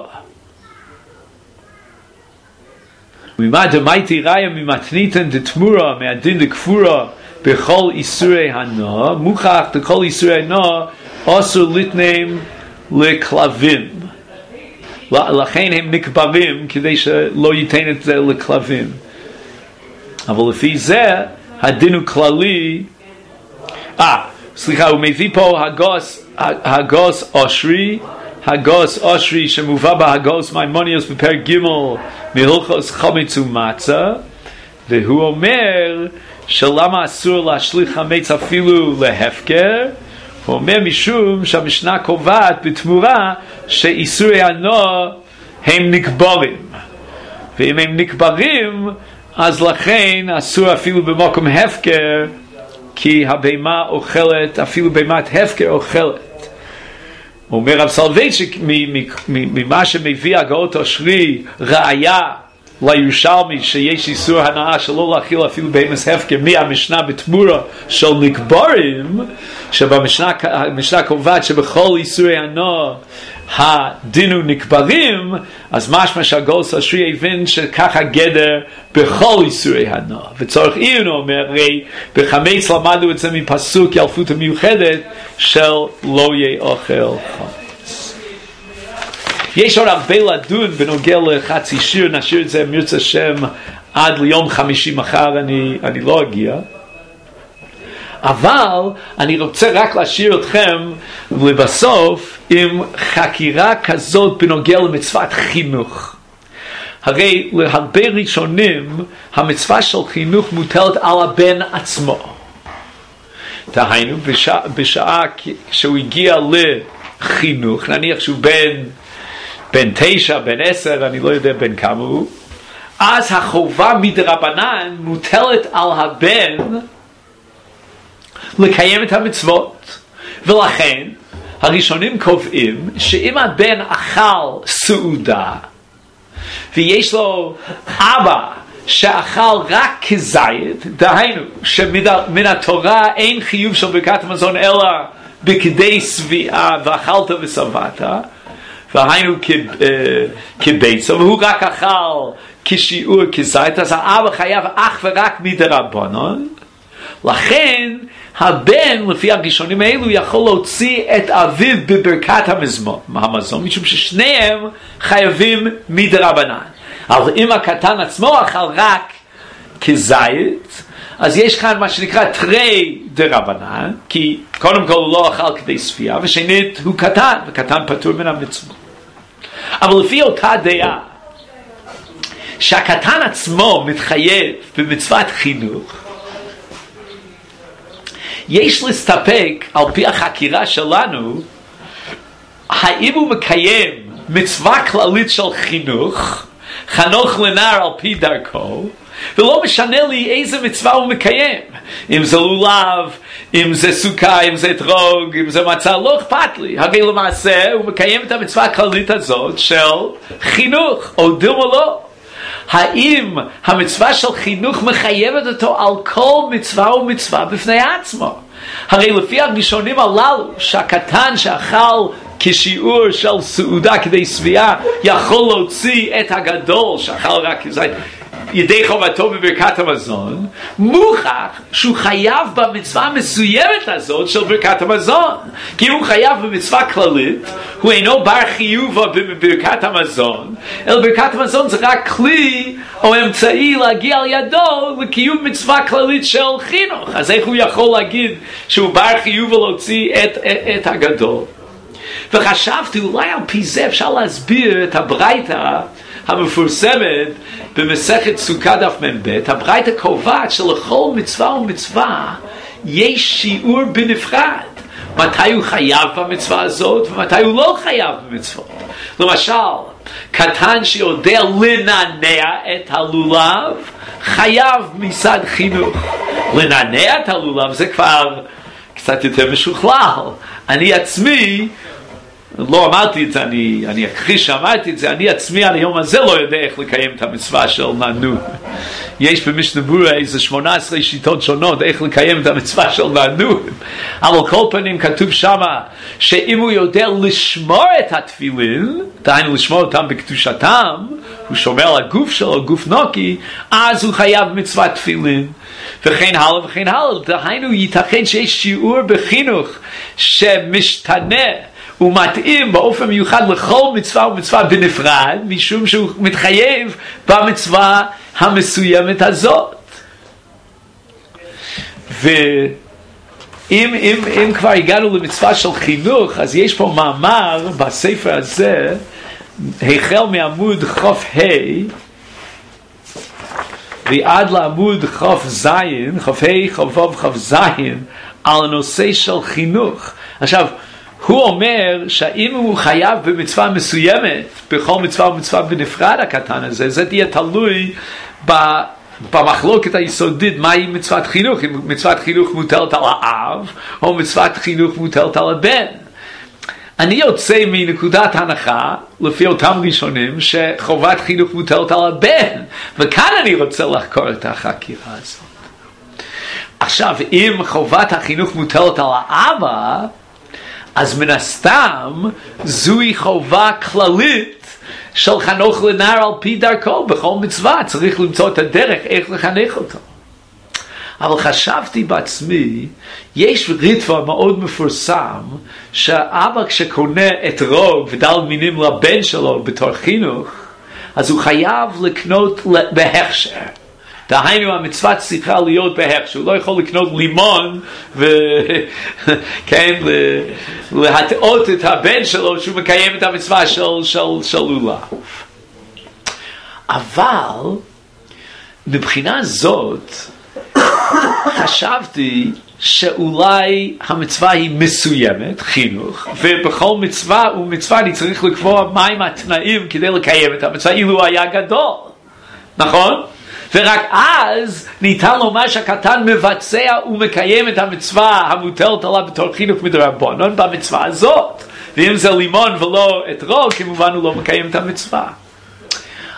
ומה דמייתי ראיה ממתניתן דתמורה, מהדין דכפורה בכל איסורי הנוע, מוכח בכל איסורי הנוע אסור לתנם לכלבים. לכן הם נקברים כדי שלא ייתן את זה לכלבים. אבל לפי זה הדין הוא כללי. סליחה, הוא מביא פה הגוס אושרי, הגוס אושרי שמובא בהגוס מימוניוס בפרק ג' מהלכות חמץ ומצה, והוא אומר שלמה אסור להשליך חמץ אפילו להפקר. הוא אומר משום שהמשנה קובעת בתמורה שאיסורי הנוע הם נקברים, ואם הם נקברים אז לכן אסור אפילו במקום הפקר, כי הבהמה אוכלת, אפילו בהמת הפקר אוכלת. הוא אומר רב סולובייצ'יק, ממה שמביא הגאות אושרי ראיה לירושלמי שיש איסור הנאה שלא להאכיל אפילו בהמת הפקר מהמשנה בתמורה של נקברים, שבמשנה קובעת שבכל איסורי הנאה הדין הוא נקברים, אז משמע שהגאות אושרי הבין שככה גדר בכל איסורי הנאה. וצורך עיון הוא אומר, הרי בחמץ למדנו את זה מפסוק ילפות המיוחדת של לא יאכל חמץ. יש עוד הרבה לדון בנוגע לחצי שיר, נשאיר את זה מרצה שם עד ליום חמישי מחר, אני לא אגיע. אבל אני רוצה רק להשאיר אתכם לבסוף עם חקירה כזאת בנוגע למצוות חינוך. הרי להרבה ראשונים המצווה של חינוך מוטלת על הבן עצמו. דהיינו, בשעה שהוא הגיע לחינוך, נניח שהוא בן 9, בן 10, אני לא יודע בן כמה הוא, אז החובה מדרבנן מוטלת על הבן לקיים את המצוות. ולכן הראשונים קובעים שאם הבן אכל סעודה ויש לו אבא שאכל רק כזית, דהיינו שמן התורה אין חיוב של ברכת המזון אלא בכדי שביעה ואכלת ושבעת, והיינו כביצה, והוא רק אכל כשיעור כזית, אז האבא חייב אך ורק מדרבנן. לכן הבן לפי הראשונים האלו יכול להוציא את אביו בברכת המזון, משום ששניהם חייבים מדרבנן. אבל אם הקטן עצמו אכל רק כזית, אז יש כאן מה שנקרא תרי דרבנן, כי קודם כל הוא לא אכל כדי שביעה, ושנית הוא קטן, וקטן פטור מן המצווה. אבל לפי אותה דעה שהקטן עצמו מתחייב במצוות חינוך, יש להסתפק על פי החקירה שלנו האם הוא מקיים מצווה כללית של חינוך, חנוך לנער על פי דרכו, ולא משנה לי איזה מצווה הוא מקיים, אם זה לולב, אם זה סוכה, אם זה אתרוג, אם זה מצה, לא אכפת לי. הרי למעשה הוא מקיים את המצווה הכללית הזאת של חינוך, או דילמה לא. האם המצווה של חינוך מחייבת אותו על כל מצווה ומצווה בפני עצמו? הרי לפי הראשונים הללו שהקטן שאכל כשיעור של סעודה כדי שביעה יכול להוציא את הגדול שאכל רק כזית ידי חובתו בברכת המזון, מוכח שהוא חייב במצווה המסוימת הזאת של ברכת המזון. כי אם הוא חייב במצווה כללית, הוא אינו בר חיוב בברכת המזון, אלא ברכת המזון זה רק כלי או אמצעי להגיע על ידו לקיום מצווה כללית של חינוך. אז איך הוא יכול להגיד שהוא בר חיוב ולהוציא את הגדול? וחשבתי אולי על פי זה אפשר להסביר את הברייתא המפורסמת במסכת סוכה דף מ"ב. הברייתא קובעת שלכל מצווה ומצווה יש שיעור בנפרד, מתי הוא חייב במצווה הזאת ומתי הוא לא חייב במצוות. למשל, קטן שיודע לנענע את הלולב חייב מצד חינוך. לנענע את הלולב זה כבר קצת יותר משוכלל. אני עצמי לא אמרתי את זה, אני אכחיש שאמרתי את זה, אני עצמי על היום הזה לא יודע איך לקיים את המצווה של נענו. יש במשנה ברורה איזה 18 שיטות שונות איך לקיים את המצווה של נענו, אבל כל פנים כתוב שמה שאם הוא יודע לשמור את התפילין, דהיינו לשמור אותם בקדושתם, הוא שומר על הגוף שלו, גוף נוקי, אז הוא חייב מצוות תפילין, וכן הלאה וכן הלאה. דהיינו ייתכן שיש שיעור בחינוך שמשתנה הוא מתאים באופן מיוחד לכל מצווה ומצווה בנפרד, משום שהוא מתחייב במצווה המסוימת הזאת. ואם כבר הגענו למצווה של חינוך, אז יש פה מאמר בספר הזה, החל מעמוד חוף ה' ועד לעמוד חוף זין, חוף ה' חוף ו' חוף זין, על הנושא של חינוך. עכשיו, הוא אומר שאם הוא חייב במצווה מסוימת, בכל מצווה ומצווה בנפרד הקטן הזה, זה תהיה תלוי במחלוקת היסודית מהי מצוות חינוך, אם מצוות חינוך מוטלת על האב, או מצוות חינוך מוטלת על הבן. אני יוצא מנקודת הנחה, לפי אותם ראשונים, שחובת חינוך מוטלת על הבן, וכאן אני רוצה לחקור את החקירה הזאת. עכשיו, אם חובת החינוך מוטלת על האבא, אז מן הסתם זוהי חובה כללית של חנוך לנער על פי דרכו. בכל מצווה צריך למצוא את הדרך איך לחנך אותו. אבל חשבתי בעצמי, יש ריטב"א מאוד מפורסם שהאבא כשקונה אתרוג ודל מינים לבן שלו בתור חינוך, אז הוא חייב לקנות בהכשר. דהיינו המצווה צריכה להיות בהכשר, הוא לא יכול לקנות לימון וכן, להטעות את הבן שלו שהוא מקיים את המצווה של לולב. אבל מבחינה זאת חשבתי שאולי המצווה היא מסוימת, חינוך, ובכל מצווה ומצווה אני צריך לקבוע מהם התנאים כדי לקיים את המצווה, אילו היה גדול, נכון? ורק אז ניתן לומר שהקטן מבצע ומקיים את המצווה המוטלת עליו בתור חינוך מדרבנן במצווה הזאת. ואם זה לימון ולא אתרוג, כמובן הוא לא מקיים את המצווה.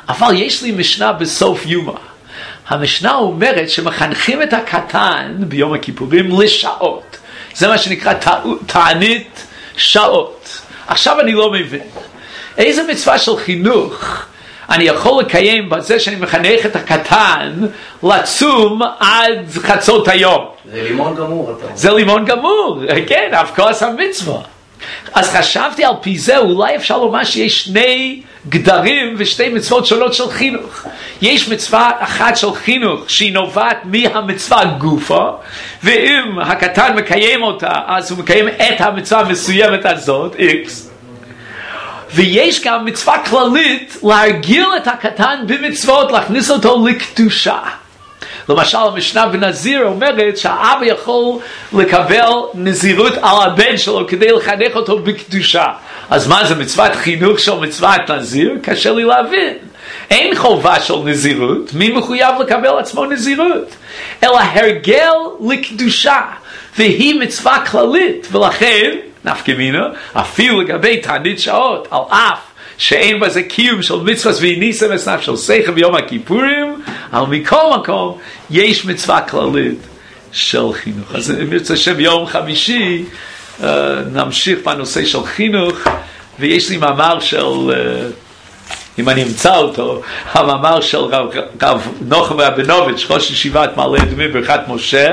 אבל יש לי משנה בסוף יומא. המשנה אומרת שמחנכים את הקטן ביום הכיפורים לשעות. זה מה שנקרא תענית שעות. עכשיו אני לא מבין. איזה מצווה של חינוך אני יכול לקיים בזה שאני מחנך את הקטן לצום עד חצות היום? זה לימון גמור, אתה אומר. זה לימון גמור, כן, אף כוס המצווה. אז חשבתי על פי זה, אולי אפשר לומר שיש שני גדרים ושתי מצוות שונות של חינוך. יש מצווה אחת של חינוך שהיא נובעת מהמצווה גופה, ואם הקטן מקיים אותה, אז הוא מקיים את המצווה המסוימת הזאת, X. ויש גם מצווה כללית להרגיל את הקטן במצוות, להכניס אותו לקדושה. למשל, המשנה בנזיר אומרת שהאבא יכול לקבל נזירות על הבן שלו כדי לחנך אותו בקדושה. אז מה זה מצוות חינוך של מצוות נזיר? קשה לי להבין. אין חובה של נזירות, מי מחויב לקבל עצמו נזירות? אלא הרגל לקדושה, והיא מצווה כללית, ולכן, נפקא מינה, אפילו לגבי תענית שעות, על אף שאין בזה קיום של מצווה ואיניסה וסנף של שכל ביום הכיפורים, אבל מכל מקום יש מצווה כללית של חינוך. אז אם ירצה שביום חמישי נמשיך בנושא של חינוך, ויש לי מאמר של, אם אני אמצא אותו, המאמר של רב נוחם רבינוביץ', ראש ישיבת מעלה אדומים ברכת משה.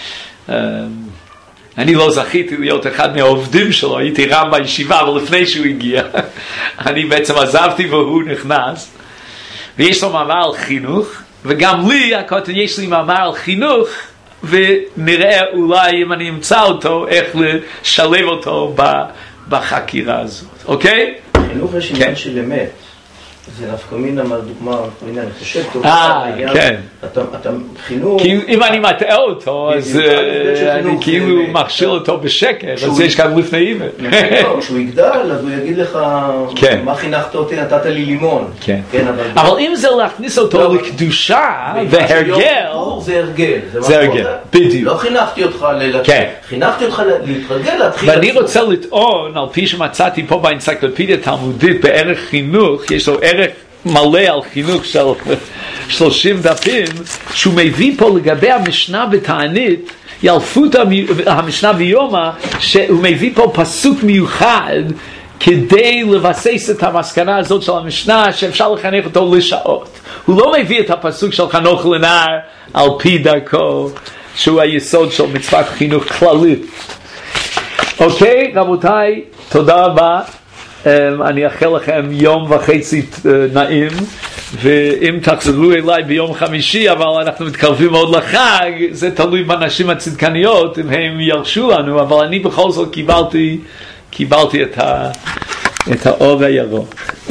אני לא זכיתי להיות אחד מהעובדים שלו, הייתי רם בישיבה, אבל לפני שהוא הגיע, אני בעצם עזבתי והוא נכנס, ויש לו מאמר על חינוך, וגם לי, יש לי מאמר על חינוך, ונראה אולי אם אני אמצא אותו, איך לשלב אותו בחקירה הזאת, אוקיי? חינוך יש עניין של אמת. זה נפקא מינה מהדוגמה, הנה אני חושב טוב, כן. אתה חינוך... כי אם אני מטעה אותו, אז אני כאילו מכשיל אותו בשקר, אז יש כאן לפני אימא. כשהוא יגדל, אז הוא יגיד לך, מה חינכת אותי, נתת לי לימון. אבל אם זה להכניס אותו לקדושה והרגל... זה הרגל. זה הרגל, בדיוק. לא חינכתי אותך חינכתי אותך להתרגל, להתחיל... ואני רוצה לטעון, על פי שמצאתי פה באנציקלופדיה תלמודית, בערך חינוך, יש לו ערך מלא על חינוך של 30 דפים, שהוא מביא פה לגבי המשנה בתענית, ילפות המשנה ביומא, שהוא מביא פה פסוק מיוחד, כדי לבסס את המסקנה הזאת של המשנה, שאפשר לחנך אותו לשעות. הוא לא מביא את הפסוק של חנוך לנער על פי דרכו, שהוא היסוד של מצוות חינוך כללית. אוקיי, רבותיי, תודה רבה. אני אאחל לכם יום וחצי נעים, ואם תחזרו אליי ביום חמישי, אבל אנחנו מתקרבים מאוד לחג, זה תלוי בנשים הצדקניות, אם הם ירשו לנו, אבל אני בכל זאת קיבלתי את האור הירוק.